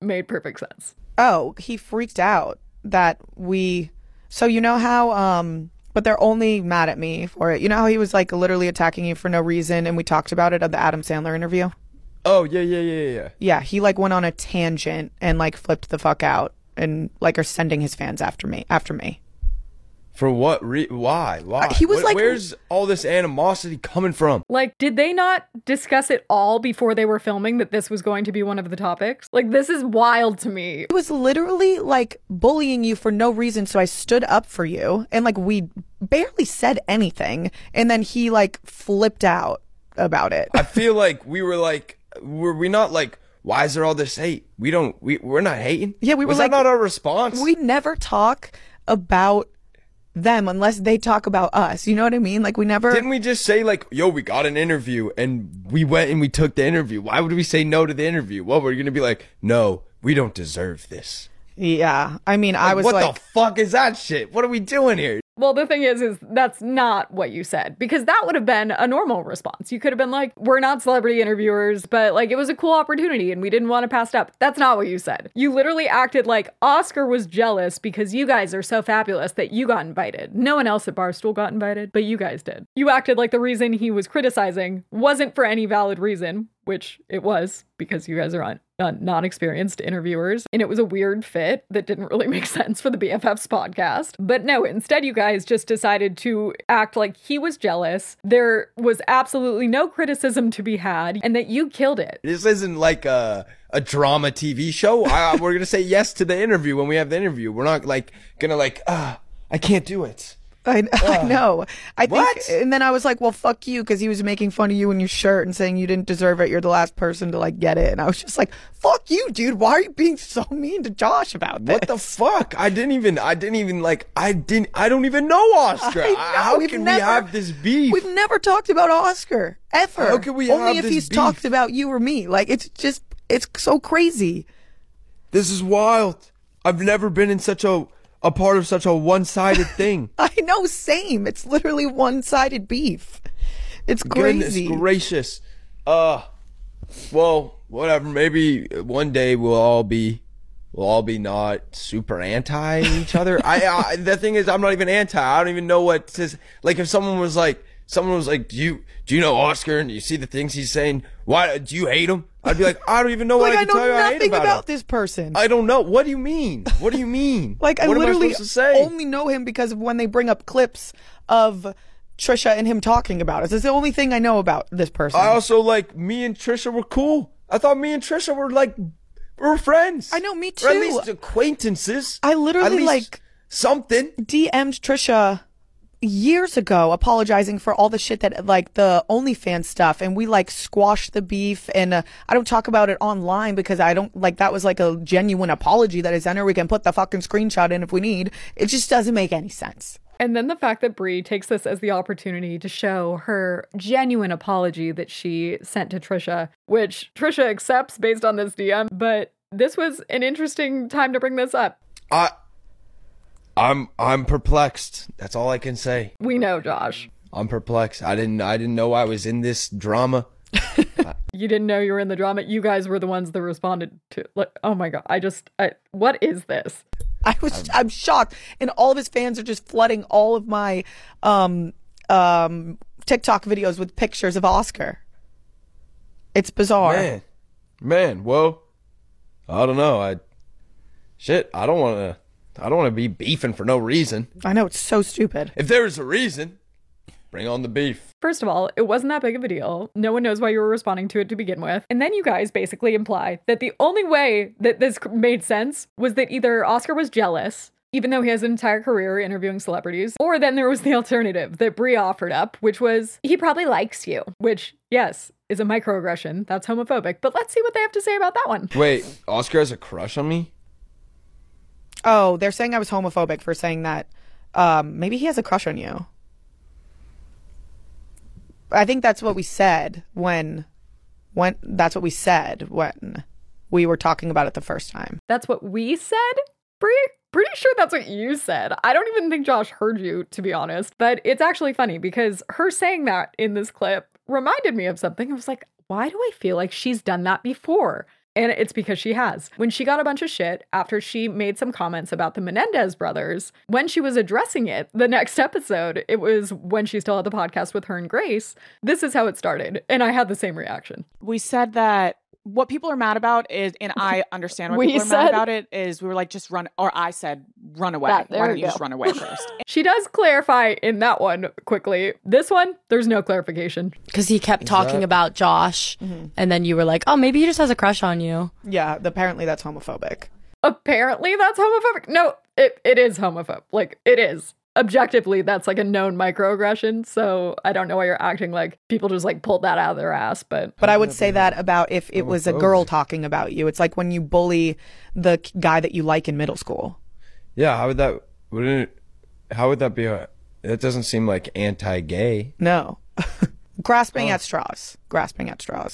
made perfect sense. Oh, he freaked out that we. So you know how, um, but they're only mad at me for it. You know how he was like literally attacking you for no reason, and we talked about it at the Adam Sandler interview. Oh yeah, yeah, yeah, yeah. Yeah, he like went on a tangent and like flipped the fuck out, and like are sending his fans after me. After me. For what? Re- why? Why? Uh, he was Wh- like- where's all this animosity coming from? Like, did they not discuss it all before they were filming that this was going to be one of the topics? Like, this is wild to me. He was literally like bullying you for no reason, so I stood up for you, and like we barely said anything, and then he like flipped out about it. I feel like we were like, were we not like, why is there all this hate? We don't, we, we're not hating. Yeah, we were Was like, that not our response? We never talk about them unless they talk about us. You know what I mean? Like we never. Didn't we just say like, yo, we got an interview and we went and we took the interview? Why would we say no to the interview? What, we're going to be like, no, we don't deserve this. Yeah. I mean, I Like, was what like, the fuck is that shit? What are we doing here? Well, the thing is, is that's not what you said, because that would have been a normal response. You could have been like, we're not celebrity interviewers, but like it was a cool opportunity and we didn't want to pass it up. That's not what you said. You literally acted like Oscar was jealous because you guys are so fabulous that you got invited. No one else at Barstool got invited, but you guys did. You acted like the reason he was criticizing wasn't for any valid reason, which it was, because you guys are on uh, non-experienced interviewers, and it was a weird fit that didn't really make sense for the B F Fs podcast. But no, instead you guys just decided to act like he was jealous. There was absolutely no criticism to be had, and that you killed it. This isn't like a a drama T V show. I, we're gonna say yes to the interview when we have the interview. We're not like gonna like, ah, I can't do it. I, I Ugh. know. I think, What? and then I was like, well, fuck you, because he was making fun of you and your shirt and saying you didn't deserve it. You're the last person to like get it. And I was just like, fuck you, dude. Why are you being so mean to Josh about this? What the fuck? I didn't even. I didn't even like. I didn't. I don't even know Oscar. I know, How we've can never- we have this beef? We've never talked about Oscar ever. How can we Only have if this he's beef? talked about you or me. Like it's just, it's so crazy. This is wild. I've never been in such a a part of such a one-sided thing. I know, same. It's literally one-sided beef. It's crazy. Goodness gracious. Uh, well, whatever. Maybe one day we'll all be, we'll all be not super anti each other. I, I, the thing is, I'm not even anti. I don't even know what to, like, if someone was like, someone was like, do you, do you know Oscar? And you see the things he's saying. Why, do you hate him? I'd be like, I don't even know Like what I I can know tell you I hate nothing about, about him. this person. I don't know. What do you mean? What do you mean? Like I what literally am I supposed to say? only know him because of when they bring up clips of Trisha and him talking about us. It's the only thing I know about this person. I also like me and Trisha were cool. I thought me and Trisha were like we were friends. I know, me too. Or at least acquaintances. I At literally least like something. D M'd Trisha years ago apologizing for all the shit that like the OnlyFans stuff, and we like squashed the beef, and uh, I don't talk about it online because I don't like that was like a genuine apology that I sent her. We can put the fucking screenshot in if we need. It just doesn't make any sense. And then the fact that Brie takes this as the opportunity to show her genuine apology that she sent to Trisha, which Trisha accepts based on this D M, but this was an interesting time to bring this up. I I'm I'm perplexed. That's all I can say. We know, Josh. I'm perplexed. I didn't I didn't know I was in this drama. You didn't know you were in the drama. You guys were the ones that responded to, like, oh my God, I just, I, what is this? I was, I'm shocked. And all of his fans are just flooding all of my um, um, TikTok videos with pictures of Oscar. It's bizarre. Man. Man, well, I don't know. I shit, I don't want to I don't want to be beefing for no reason. I know, it's so stupid. If there is a reason, bring on the beef. First of all, it wasn't that big of a deal. No one knows why you were responding to it to begin with. And then you guys basically imply that the only way that this made sense was that either Oscar was jealous, even though he has an entire career interviewing celebrities, or then there was the alternative that Brie offered up, which was, he probably likes you, which, yes, is a microaggression. That's homophobic. But let's see what they have to say about that one. Wait, Oscar has a crush on me? Oh, they're saying I was homophobic for saying that. Um, maybe he has a crush on you. I think that's what we said when, when that's what we said when we were talking about it the first time. That's what we said, Brie? Pretty sure that's what you said. I don't even think Josh heard you, to be honest. But it's actually funny because her saying that in this clip reminded me of something. I was like, why do I feel like she's done that before? And it's because she has. When she got a bunch of shit after she made some comments about the Menendez brothers, when she was addressing it the next episode, it was when she still had the podcast with her and Grace. This is how it started. And I had the same reaction. We said that what people are mad about is, and I understand what We people are said- mad about it, is we were like, just run, or I said, run away. That- there Why don't we you just go. run away first? She does clarify in that one quickly. This one, there's no clarification. Because he kept talking that- about Josh, and then you were like, oh, maybe he just has a crush on you. Yeah, apparently that's homophobic. Apparently that's homophobic. No, it, it is homophobic. Like, it is. Objectively, that's like a known microaggression. So I don't know why you're acting like people just like pulled that out of their ass. But But I would say that about if it was a girl talking about you. It's like when you bully the k- guy that you like in middle school. Yeah, how would that? Wouldn't it? How would that be? A, that doesn't seem like anti-gay. No, grasping at straws. Grasping at straws.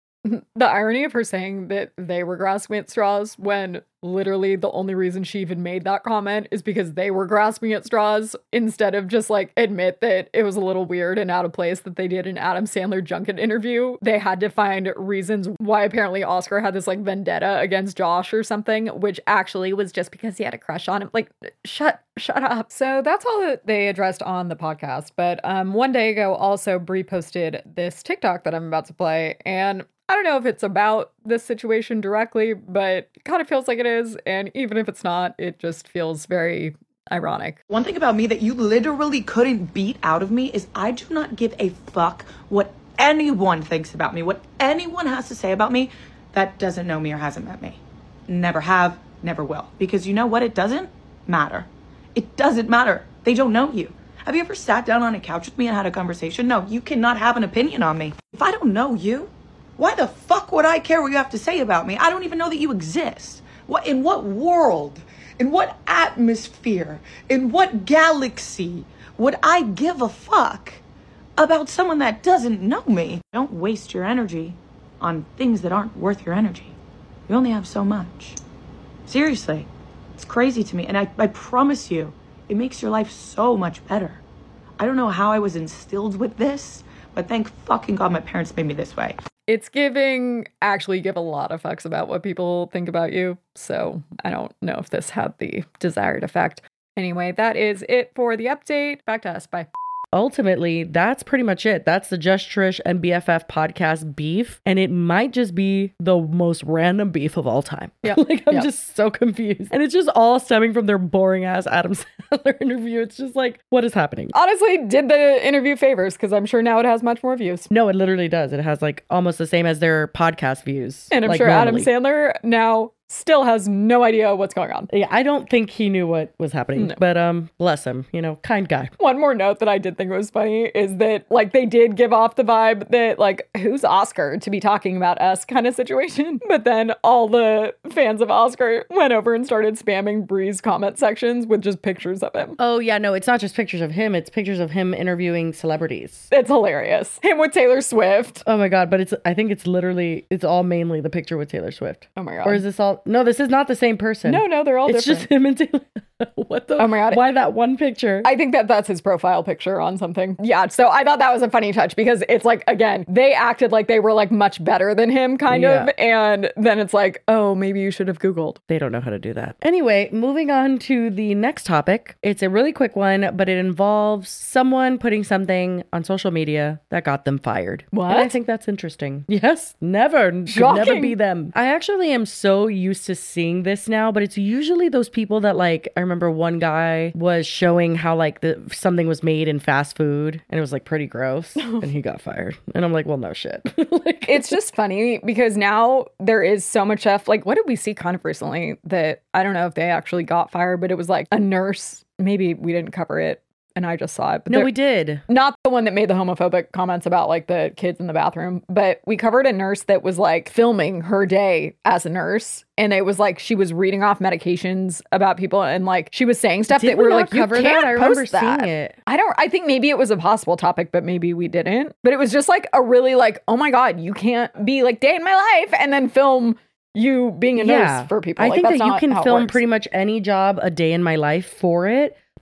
the irony of her saying that they were grasping at straws when literally the only reason she even made that comment is because they were grasping at straws, instead of just like admit that it was a little weird and out of place that they did an Adam Sandler junket interview. They had to find reasons why apparently Oscar had this like vendetta against Josh or something, which actually was just because he had a crush on him. Like, shut shut up. So that's all that they addressed on the podcast. But um one day ago also Brie posted this TikTok that I'm about to play, and I don't know if it's about this situation directly, but it kind of feels like it is. And even if it's not, it just feels very ironic. One thing about me that you literally couldn't beat out of me is I do not give a fuck what anyone thinks about me, what anyone has to say about me that doesn't know me or hasn't met me. Never have, never will. Because you know what? It doesn't matter. It doesn't matter. They don't know you. Have you ever sat down on a couch with me and had a conversation? No, you cannot have an opinion on me. If I don't know you, why the fuck would I care what you have to say about me? I don't even know that you exist. What, in what world, in what atmosphere, in what galaxy would I give a fuck about someone that doesn't know me? Don't waste your energy on things that aren't worth your energy. You only have so much. Seriously, it's crazy to me. And I, I promise you, it makes your life so much better. I don't know how I was instilled with this, but thank fucking God my parents made me this way. It's giving, actually give a lot of fucks about what people think about you. So I don't know if this had the desired effect. Anyway, that is it for the update. Back to us. Bye. Ultimately, that's pretty much it. That's the Just Trish and B F F podcast beef. And it might just be the most random beef of all time. Yeah. Like, I'm Yep. just so confused. And it's just all stemming from their boring ass Adam Sandler interview. It's just like, what is happening? Honestly, did the interview favors, because I'm sure now it has much more views. No, it literally does. It has like almost the same as their podcast views. And I'm like, sure normally. Adam Sandler now still has no idea what's going on. Yeah, I don't think he knew what was happening. No. But um, bless him. You know, kind guy. One more note that I did think was funny is that, like, they did give off the vibe that, like, who's Oscar to be talking about us kind of situation. But then all the fans of Oscar went over and started spamming Brie's comment sections with just pictures of him. Oh, yeah, no, it's not just pictures of him. It's pictures of him interviewing celebrities. It's hilarious. Him with Taylor Swift. Oh, my God. But it's, I think it's literally, it's all mainly the picture with Taylor Swift. Oh, my God. Or is this all? No, this is not the same person. No, no, they're all it's different. just him and Taylor. What the? Oh my God. Why that one picture? I think that that's his profile picture on something. Yeah, so I thought that was a funny touch because it's like, again, they acted like they were like much better than him, kind Yeah. of. And then it's like, oh, maybe you should have Googled. They don't know how to do that. Anyway, moving on to the next topic. It's a really quick one, but it involves someone putting something on social media that got them fired. What? And I think that's interesting. Yes, never. Should never Shocking. be them. I actually am so used to seeing this now, but it's usually those people that, like, I remember one guy was showing how like the something was made in fast food and it was like pretty gross and he got fired. And I'm like, well, no shit. Like, It's just funny because now there is so much stuff. Like, what did we see kind of recently that I don't know if they actually got fired, but it was like a nurse. Maybe we didn't cover it and I just saw it. But no, there- we did. Not the one that made the homophobic comments about like the kids in the bathroom, but we covered a nurse that was like filming her day as a nurse. And it was like she was reading off medications about people and like she was saying stuff Did that we were not like, you cover that? can't I remember post that. seeing it. I don't, I think maybe it was a possible topic, but maybe we didn't. But it was just like a really like, oh my God, you can't be like day in my life and then film you being a nurse for people. I Like, think that's that you not can how it film works. pretty much any job a day in my life for it.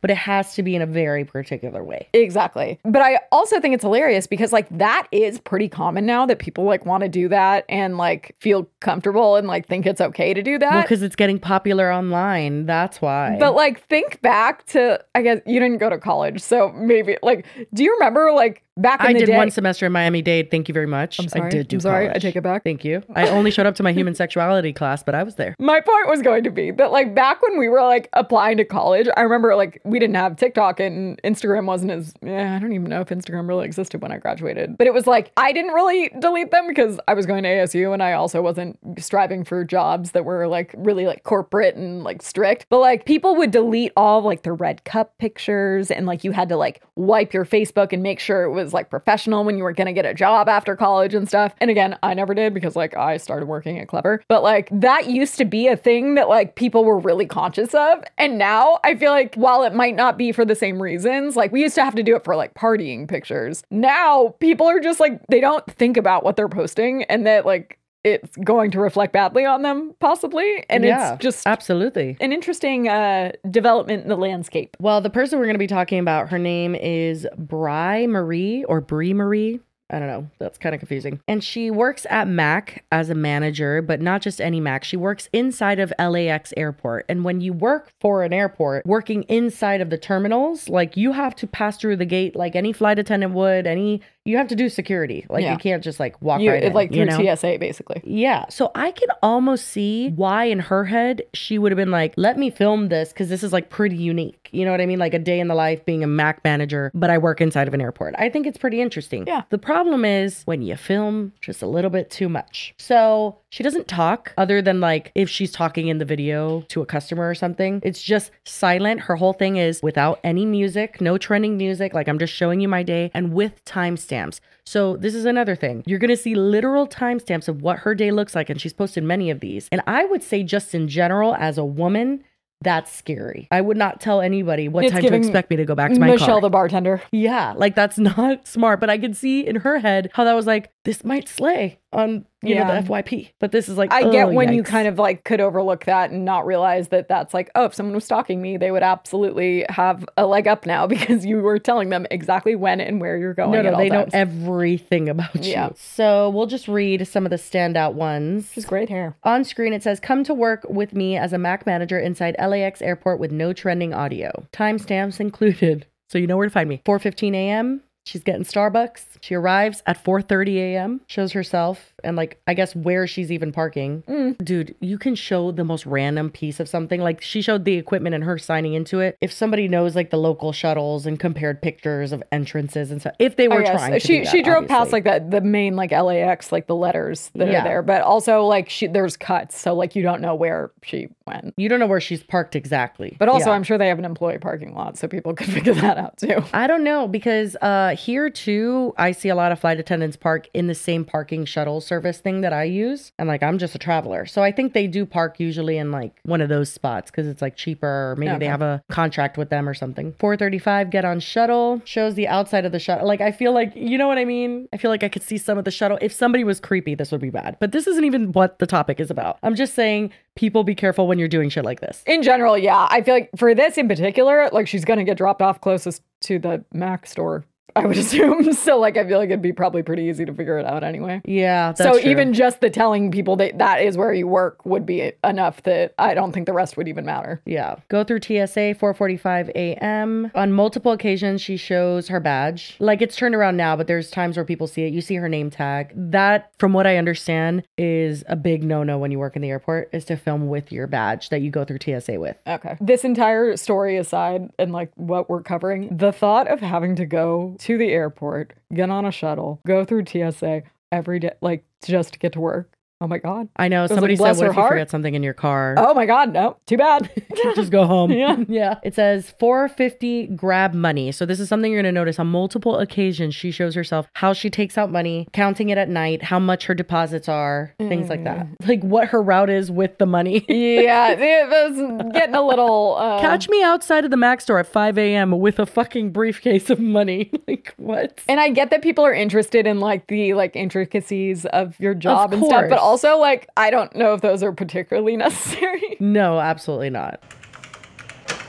but it has to be in a very particular way. Exactly. But I also think it's hilarious because like that is pretty common now that people like want to do that and like feel comfortable and like think it's okay to do that. Well, because it's getting popular online. That's why. But like think back to, I guess you didn't go to college. So maybe like, do you remember like back in I the did day? one semester in Miami-Dade. Thank you very much. I'm sorry. I did do I'm sorry. college. I take it back. Thank you. I only showed up to my human sexuality class, but I was there. My point was going to be that like back when we were like applying to college, I remember like we didn't have TikTok and Instagram wasn't as, yeah, I don't even know if Instagram really existed when I graduated. But it was like, I didn't really delete them because I was going to A S U and I also wasn't striving for jobs that were like really like corporate and like strict. But like people would delete all of, like the red cup pictures and like you had to like wipe your Facebook and make sure it was like professional when you were going to get a job after college and stuff. And again, I never did because like I started working at Clever. But like that used to be a thing that like people were really conscious of. And now I feel like while it might not be for the same reasons, like we used to have to do it for like partying pictures. Now people are just like, they don't think about what they're posting and that like it's going to reflect badly on them possibly. And yeah, it's just absolutely an interesting uh, development in the landscape. Well, the person we're going to be talking about, her name is Bri Marie or Bri Marie. I don't know. That's kind of confusing. And she works at Mac as a manager, but not just any Mac. She works inside of L A X airport. And when you work for an airport, working inside of the terminals, like you have to pass through the gate like any flight attendant would, any, you have to do security. Like Yeah. you can't just like walk You, right in. like through you know? T S A basically. Yeah. So I can almost see why in her head she would have been like, let me film this because this is like pretty unique. You know what I mean? Like a day in the life being a Mac manager, but I work inside of an airport. I think it's pretty interesting. Yeah. The problem is when you film just a little bit too much. So she doesn't talk other than like if she's talking in the video to a customer or something. It's just silent. Her whole thing is without any music, no trending music. Like I'm just showing you my day and with timestamps. So this is another thing. You're going to see literal timestamps of what her day looks like. And she's posted many of these. And I would say just in general, as a woman, that's scary. I would not tell anybody what It's time to giving expect me to go back to my Michelle car. the bartender. Yeah, like that's not smart. But I could see in her head how that was like, this might slay on, you know, Yeah. the F Y P. But this is like, I get oh, when you yikes. kind of like could overlook that and not realize that that's like, oh, if someone was stalking me, they would absolutely have a leg up now because you were telling them exactly when and where you're going. No, at no, all they know times. everything about Yeah. you. So we'll just read some of the standout ones. She's great hair. On screen, it says, come to work with me as a Mac manager inside L A X airport with no trending audio. Timestamps included. So you know where to find me. four fifteen a.m. She's getting Starbucks. She arrives at four thirty a.m., shows herself, and like, I guess where she's even parking. Mm. Dude, you can show the most random piece of something. Like she showed the equipment and her signing into it. If somebody knows like the local shuttles and compared pictures of entrances and stuff, if they were I guess. trying to she do that, she drove past obviously. like that the main like L A X, like the letters that Yeah. are there, but also like she there's cuts, so like you don't know where she went. You don't know where she's parked exactly. But also Yeah. I'm sure they have an employee parking lot, so people could figure that out too. I don't know because uh, here too, I see a lot of flight attendants park in the same parking shuttle service thing that I use. And like, I'm just a traveler. So I think they do park usually in like one of those spots because it's like cheaper or maybe they Okay. have a contract with them or something. four thirty-five, get on shuttle, shows the outside of the shuttle. Like, I feel like, you know what I mean? I feel like I could see some of the shuttle. If somebody was creepy, this would be bad. But this isn't even what the topic is about. I'm just saying people be careful when you're doing shit like this. In general, yeah. I feel like for this in particular, like she's gonna get dropped off closest to the Mac store, I would assume. So like I feel like it'd be probably pretty easy to figure it out anyway. Yeah, that's so true. even just the telling people that that is where you work would be enough that I don't think the rest would even matter. Yeah. Go through T S A, four forty-five a.m. On multiple occasions, she shows her badge. Like, it's turned around now, but there's times where people see it. You see her name tag. That, from what I understand, is a big no-no when you work in the airport, is to film with your badge that you go through T S A with. Okay. This entire story aside and like what we're covering, the thought of having to go to the airport, get on a shuttle, go through T S A every day, like just to get to work. Oh my God. I know. It was like, Somebody said, bless what her if you heart. forget something in your car? Oh my God. No, too bad. Just go home. Yeah. Yeah. It says four fifty grab money. So this is something you're going to notice on multiple occasions. She shows herself how she takes out money, counting it at night, how much her deposits are, things like that. Like what her route is with the money. Yeah, it was getting a little. Uh, Catch me outside of the Mac store at five a.m. with a fucking briefcase of money. Like what? And I get that people are interested in like the like intricacies of your job Of and stuff, but course. also like I don't know if those are particularly necessary. No, absolutely not.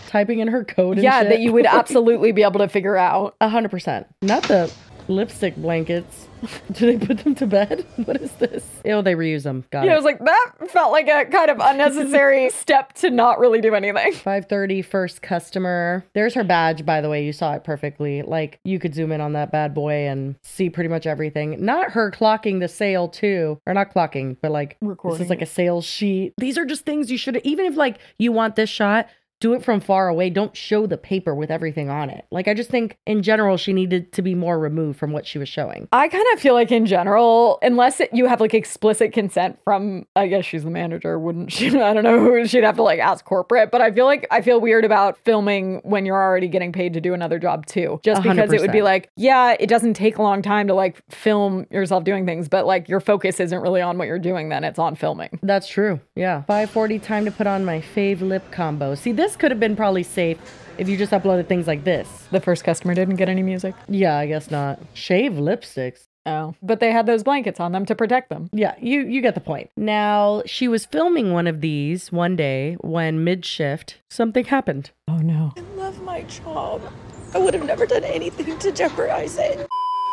typing in her code and Yeah, shit. that you would absolutely be able to figure out. A hundred percent. Not the lipstick blankets. Do they put them to bed? What is this? Oh, they reuse them. Got Yeah, it. I was like, that felt like a kind of unnecessary step to not really do anything. five thirty, first customer. There's her badge, by the way. You saw it perfectly. Like, you could zoom in on that bad boy and see pretty much everything. Not her clocking the sale, too. Or not clocking, but like, Recording. this is like a sales sheet. These are just things you should, even if like you want this shot, do it from far away. Don't show the paper with everything on it. Like, I just think in general, she needed to be more removed from what she was showing. I kind of feel like in general, unless it, you have like explicit consent from, I guess she's the manager, wouldn't she? I don't know who she'd have to like ask corporate, but I feel like I feel weird about filming when you're already getting paid to do another job too. Just because one hundred it would be percent. like, yeah, it doesn't take a long time to like film yourself doing things, but like your focus isn't really on what you're doing, then it's on filming. That's true. Yeah. five forty, time to put on my fave lip combo. See, this could have been probably safe if you just uploaded things like this. The first customer didn't get any music. Yeah, I guess not. Shave lipsticks. Oh, but they had those blankets on them to protect them. Yeah, you you get the point. Now, she was filming one of these one day when mid-shift, something happened. Oh no. I love my job. I would have never done anything to jeopardize it.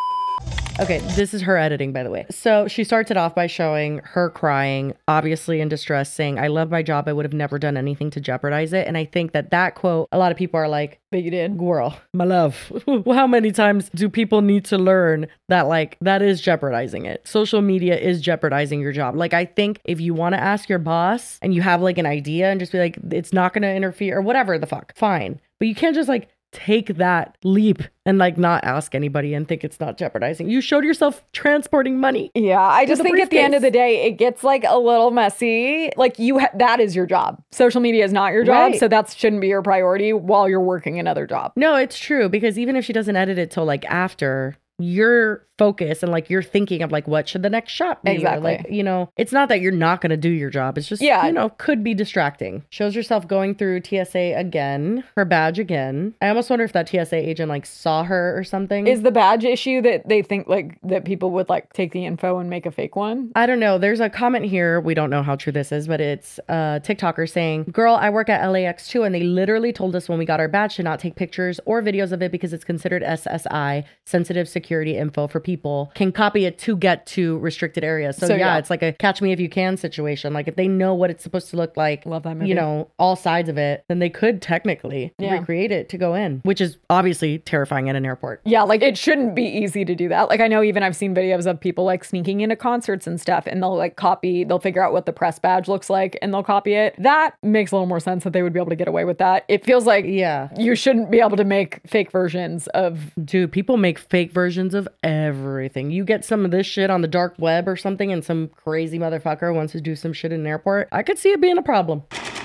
Okay, this is her editing, by the way. So she starts it off by showing her crying, obviously in distress, saying, I love my job. I would have never done anything to jeopardize it. And I think that that quote, a lot of people are like, but you did. Girl, my love. How many times do people need to learn that, like, that is jeopardizing it? Social media is jeopardizing your job. Like, I think if you want to ask your boss and you have like an idea and just be like, it's not going to interfere or whatever the fuck, fine. But you can't just like take that leap and like not ask anybody and think it's not jeopardizing. You showed yourself transporting money. Yeah, I just think at the end of the day, it gets like a little messy. Like you, ha- that is your job. Social media is not your job, Right. so that shouldn't be your priority while you're working another job. No, it's true, because even if she doesn't edit it till like after, your focus and like you're thinking of like what should the next shot be? Or, Exactly. like, you know, it's not that you're not going to do your job. It's just, Yeah. you know, could be distracting. Shows herself going through T S A again, her badge again. I almost wonder if that T S A agent like saw her or something. Is the badge issue that they think like that people would like take the info and make a fake one? I don't know. There's a comment here. We don't know how true this is, but it's a TikToker saying, girl, I work at L A X too. And they literally told us when we got our badge to not take pictures or videos of it because it's considered S S I, sensitive security info for people can copy it to get to restricted areas. So, So, yeah, yeah. it's like a catch me if you can situation. Like if they know what it's supposed to look like, Love that movie. you know, all sides of it, then they could technically Yeah. recreate it to go in, which is obviously terrifying at an airport. Yeah, like it shouldn't be easy to do that. Like I know even I've seen videos of people like sneaking into concerts and stuff and they'll like copy, they'll figure out what the press badge looks like and they'll copy it. That makes a little more sense that they would be able to get away with that. It feels like yeah, you shouldn't be able to make fake versions of Dude, people make fake versions of everything. You get some of this shit on the dark web or something and some crazy motherfucker wants to do some shit in an airport. I could see it being a problem.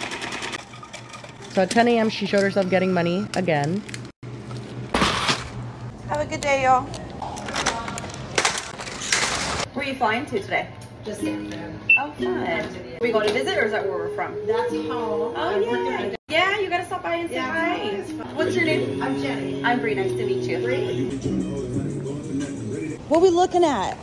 So at ten a.m. she showed herself getting money again. Have a good day, y'all. Where are you flying to today? Just Oh, fun. Are we going to visit or is that where we're from? That's home. Oh, yeah. Yeah, you gotta stop by and say hi. What's your name? I'm Jenny. I'm Bree. Nice to meet you. What are we looking at?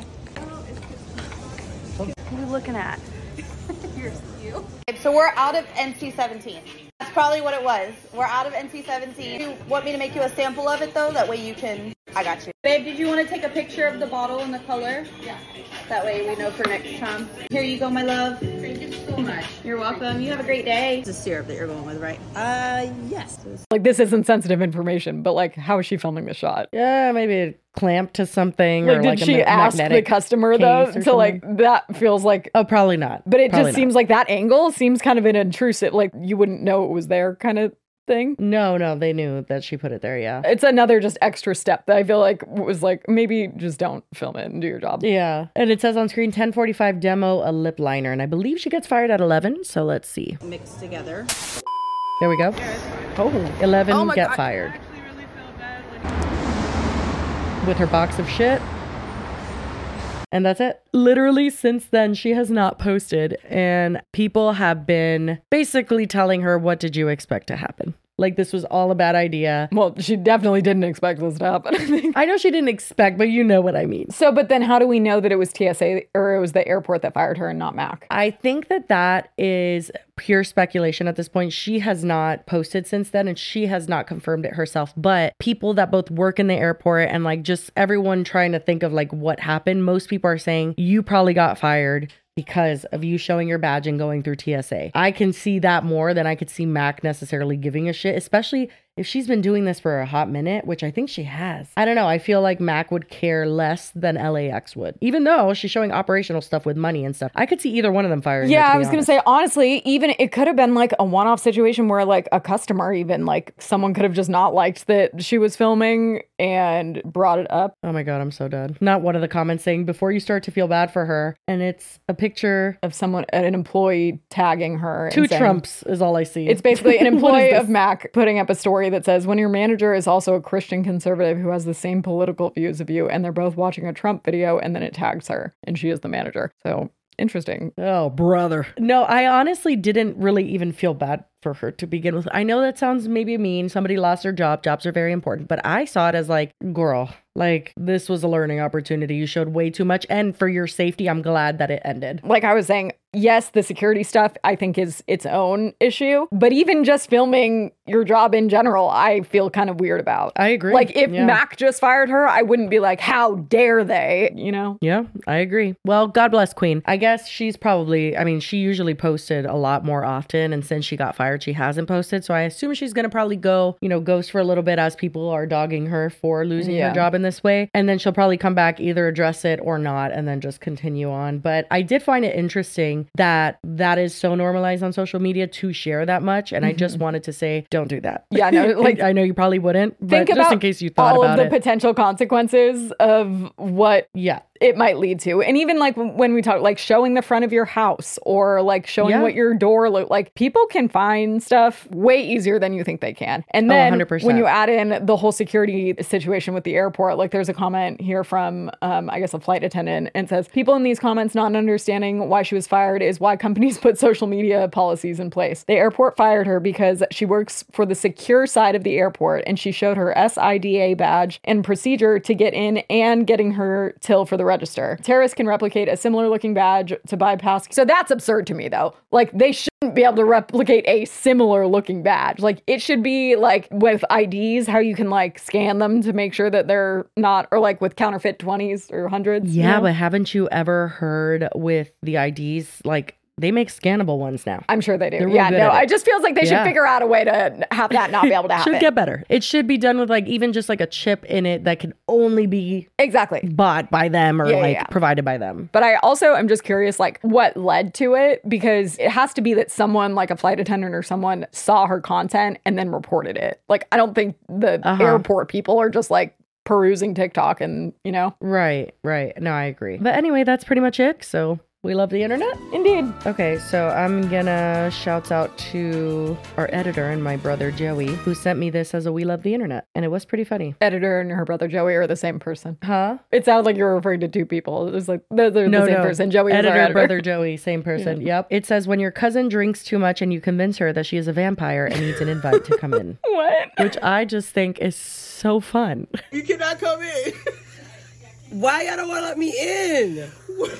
What are we looking at? You're cute. So we're out of N C seventeen. That's probably what it was. We're out of N C seventeen. You want me to make you a sample of it though? That way you can, I got you. Babe, did you want to take a picture of the bottle and the color? Yeah. That way we know for next time. Here you go, my love. Thank you so much. You're welcome. You have a great day. It's a syrup that you're going with, right? Uh, yes. like this isn't sensitive information, but like how is she filming the shot? Yeah, maybe it clamped to something. Like or did like she a ma- ask the magnetic customer though? case or So like something? that feels like Oh, probably not. But it Probably just seems like that angle seems kind of an intrusive, like you wouldn't know it was there kind of thing. No, no, they knew that she put it there, yeah. It's another just extra step that I feel like was like, maybe just don't film it and do your job. Yeah. And it says on screen ten forty-five demo a lip liner. And I believe she gets fired at eleven. So let's see. Mixed together. There we go. Oh, eleven Oh my get God. fired. With her box of shit. And that's it. Literally since then, she has not posted. And people have been basically telling her, what did you expect to happen? Like this was all a bad idea. Well, she definitely didn't expect this to happen. I think. I know she didn't expect, but you know what I mean. So, but then how do we know that it was T S A or it was the airport that fired her and not Mac? I think that that is pure speculation at this point. She has not posted since then and she has not confirmed it herself. But people that both work in the airport and like just everyone trying to think of like what happened, most people are saying you probably got fired because of you showing your badge and going through T S A. I can see that more than I could see Mac necessarily giving a shit, especially if she's been doing this for a hot minute, which I think she has. I don't know. I feel like Mac would care less than L A X would, even though she's showing operational stuff with money and stuff. I could see either one of them firing. Yeah, her, to I was going to say, honestly, even it could have been like a one-off situation where like a customer, even like someone could have just not liked that she was filming and brought it up. Oh my God, I'm so dead. Not one of the comments saying before you start to feel bad for her. And it's a picture of someone, an employee tagging her. Two saying, Trumps is all I see. It's basically an employee of Mac putting up a story that says, when your manager is also a Christian conservative who has the same political views of you and they're both watching a Trump video, and then it tags her and she is the manager. So interesting. Oh, brother. No, I honestly didn't really even feel bad for her to begin with. I know that sounds maybe mean. Somebody lost their job. Jobs are very important. But I saw it as like, girl, like this was a learning opportunity. You showed way too much. And for your safety, I'm glad that it ended. Like I was saying, yes, the security stuff I think is its own issue. But even just filming your job in general, I feel kind of weird about. I agree. Like if yeah. Mac just fired her, I wouldn't be like, how dare they, you know? Yeah, I agree. Well, God bless Queen. I guess she's probably, I mean, she usually posted a lot more often. And since she got fired, she hasn't posted. So I assume she's going to probably go, you know, ghost for a little bit as people are dogging her for losing Yeah. her job in this way. And then she'll probably come back, either address it or not, and then just continue on. But I did find it interesting that that is so normalized on social media to share that much. And mm-hmm. I just wanted to say, don't do that. Yeah, no, like I know you probably wouldn't, but think just about in case you thought all about of the it. potential consequences of what yeah. it might lead to. And even like when we talk, like showing the front of your house or like showing Yeah. what your door look like, people can find stuff way easier than you think they can. And Oh, then one hundred percent. when you add in the whole security situation with the airport, like there's a comment here from, um, I guess, a flight attendant, and says, people in these comments not understanding why she was fired is why companies put social media policies in place. The airport fired her because she works for the secure side of the airport and she showed her S I D A badge and procedure to get in and getting her till for the register. Terrorists can replicate a similar looking badge to bypass. So that's absurd to me though. Like they shouldn't be able to replicate a similar looking badge. Like it should be like with I Ds, how you can like scan them to make sure that they're not, or like with counterfeit twenties or hundreds. Yeah, you know? but haven't you ever heard with the I Ds, like they make scannable ones now? I'm sure they do. They're real Yeah, good no, at it. it just feels like they Yeah. should figure out a way to have that not be able to happen. Should get better. It should be done with like even just like a chip in it that can only be exactly bought by them or Yeah, yeah, like yeah. provided by them. But I also am just curious, like, what led to it? Because it has to be that someone, like a flight attendant or someone, saw her content and then reported it. Like, I don't think the Uh-huh. airport people are just like perusing TikTok and, you know? Right, right. No, I agree. But anyway, that's pretty much it. So we love the internet. Indeed. Okay, so I'm gonna shout out to our editor and my brother Joey, who sent me this as a We Love the Internet, and it was pretty funny. Editor and her brother Joey are the same person. Huh? It sounds like you're referring to two people. It was like, they're, they're No, the same no. person. Joey editor, is our editor. brother Joey, same person. Yeah. Yep. It says, when your cousin drinks too much and you convince her that she is a vampire and needs an invite to come in. What? Which I just think is so fun. You cannot come in. Why y'all don't want to let me in?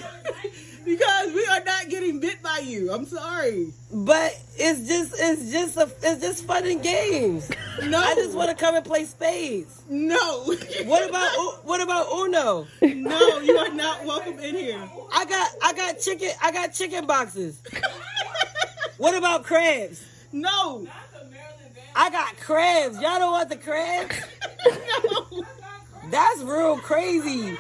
Because we are not getting bit by you. I'm sorry. But it's just it's just a, it's just fun and games. No. I just want to come and play spades. No. What about what about Uno? No, you are not welcome in here. I got I got chicken I got chicken boxes. What about crabs? No. I got crabs. Y'all don't want the crabs? No. That's real crazy.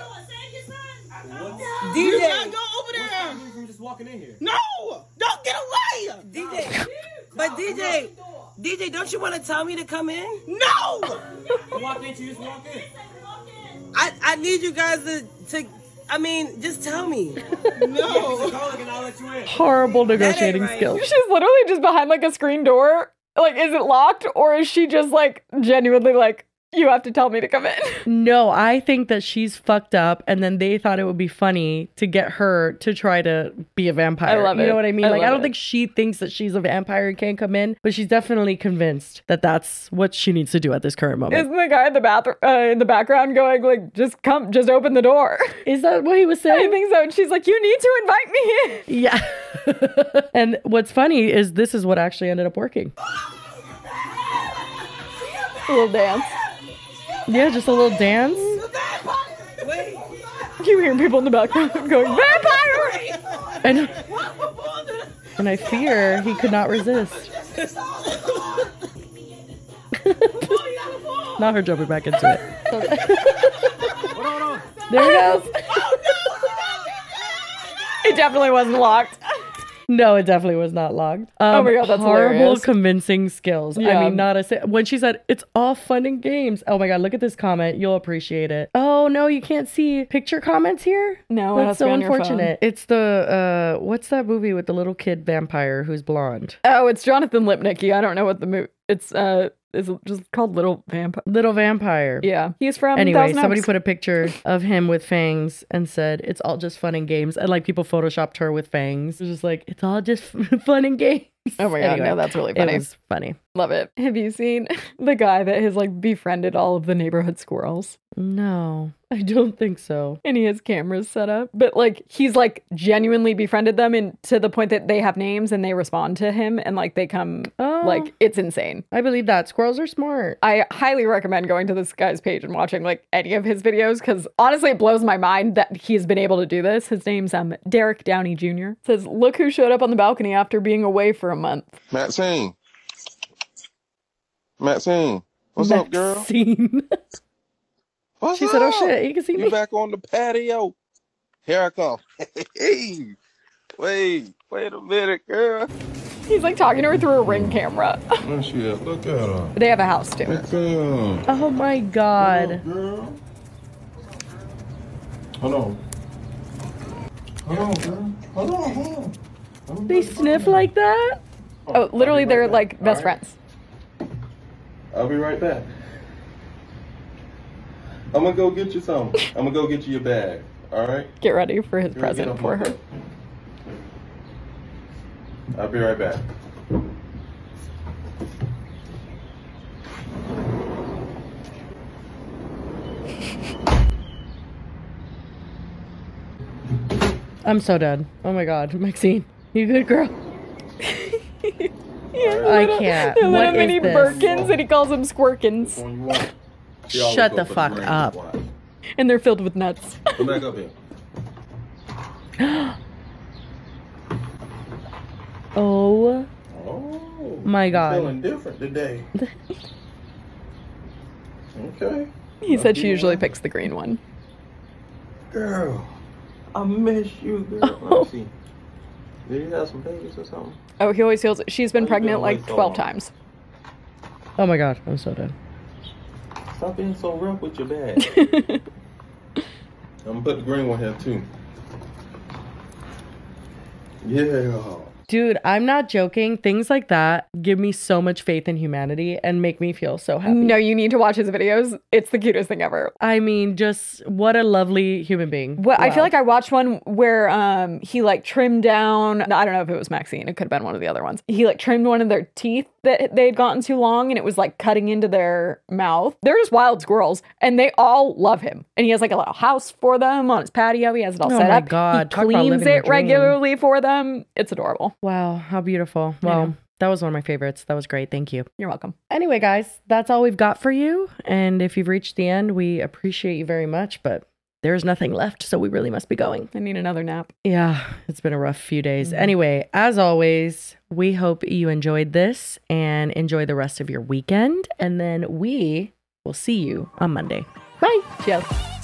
D J, you gotta go over there. From just walking in here. No, don't get away, D J. But D J, D J, don't you want to tell me to come in? No. Walk in, you just walk in. I I need you guys to to. I mean, just tell me. No. Horrible negotiating right. skills. She's literally just behind like a screen door. Like, is it locked or is she just like genuinely like, You have to tell me to come in. No, I think that she's fucked up, and then they thought it would be funny to get her to try to be a vampire. I love you it. know what I mean? I like, I love don't it. think she thinks that she's a vampire and can't come in, but she's definitely convinced that that's what she needs to do at this current moment. Isn't the guy in the bathroom uh, in the background going like, just come, just open the door? Is that what he was saying? I think so. And she's like, you need to invite me in. Yeah. And what's funny is this is what actually ended up working. A little dance. Yeah, just a little dance. You hear people in the background going, vampire! And, and I fear he could not resist. Not her jumping back into it. There he goes. It definitely wasn't locked. No, it definitely was not logged. Um, Oh my God, that's horrible hilarious. convincing skills. I Yeah. mean, not a si- when she said it's all fun and games. Oh my God, look at this comment. You'll appreciate it. Oh no, you can't see picture comments here. No, it has That's to be so on your phone. unfortunate. It's the uh, what's that movie with the little kid vampire who's blonde? Oh, it's Jonathan Lipnicki. I don't know what the movie. It's uh, it's just called Little Vampire. Little Vampire. Yeah, he's from. Anyway, Thousand somebody Oaks. put a picture of him with fangs and said it's all just fun and games, and like people photoshopped her with fangs. It was just like it's all just fun and games. Oh my God, Anyway, no, that's really funny. It was funny. Love it. Have you seen the guy that has like befriended all of the neighborhood squirrels? No, I don't think so. And he has cameras set up, but like he's like genuinely befriended them, and to the point that they have names and they respond to him, and like they come. Oh. Like it's insane. I believe that squirrels are smart. I highly recommend going to this guy's page and watching like any of his videos, because honestly, it blows my mind that he's been able to do this. His name's um Derek Downey Junior It says, look who showed up on the balcony after being away for a month. Maxine. Maxine. What's up, girl? Maxine. What's She up? said, "Oh shit, you can see You me." back on the patio. Here I come. Hey, wait, wait a minute, girl. He's like talking to her through a ring camera. Oh shit, look at her. They have a house too. Maxine. Oh my God. Girl. Hold on. Hold on, girl. Hold on, hold on. They sniff like that? Oh, literally, they're like best friends. I'll be right back. I'm gonna go get you something. I'm gonna go get you your bag. All right? Get ready for his You're gonna get present up for on her. it. I'll be right back. I'm so dead. Oh my God, Maxine, you good girl? He has I little- can't. they're What little mini is this? Birkins, and he calls them Squirkins. She always Shut go the for fuck green up. and white. And they're filled with nuts. Come back up here. Oh Oh, my you're God. feeling different today. Okay. He said she usually picks the green one. Girl, I miss you, girl. Let me see. Did you have some babies or something? Oh, he always feels she's been Why you pregnant gonna wait like so twelve long? times. Oh my God, I'm so dead. Stop being so rough with your bag. I'm gonna put the green one here too. Yeah. Dude, I'm not joking. Things like that give me so much faith in humanity and make me feel so happy. No, you need to watch his videos. It's the cutest thing ever. I mean, just what a lovely human being. What I Wow. feel like I watched one where um he like trimmed down. I don't know if it was Maxine. It could have been one of the other ones. He like trimmed one of their teeth that they had gotten too long, and it was like cutting into their mouth. They're just wild squirrels, and they all love him. And he has like a little house for them on his patio. He has it all Oh set my up. God, He talk about cleans living the it dream. regularly for them. It's adorable. Wow, how beautiful. I Well, know. that was one of my favorites. That was great. Thank you. You're welcome. Anyway, guys, that's all we've got for you. And if you've reached the end, we appreciate you very much, but there's nothing left, so we really must be going. I need another nap. Yeah, it's been a rough few days. Anyway, as always, we hope you enjoyed this and enjoy the rest of your weekend. And then we will see you on Monday. Bye. Cheers.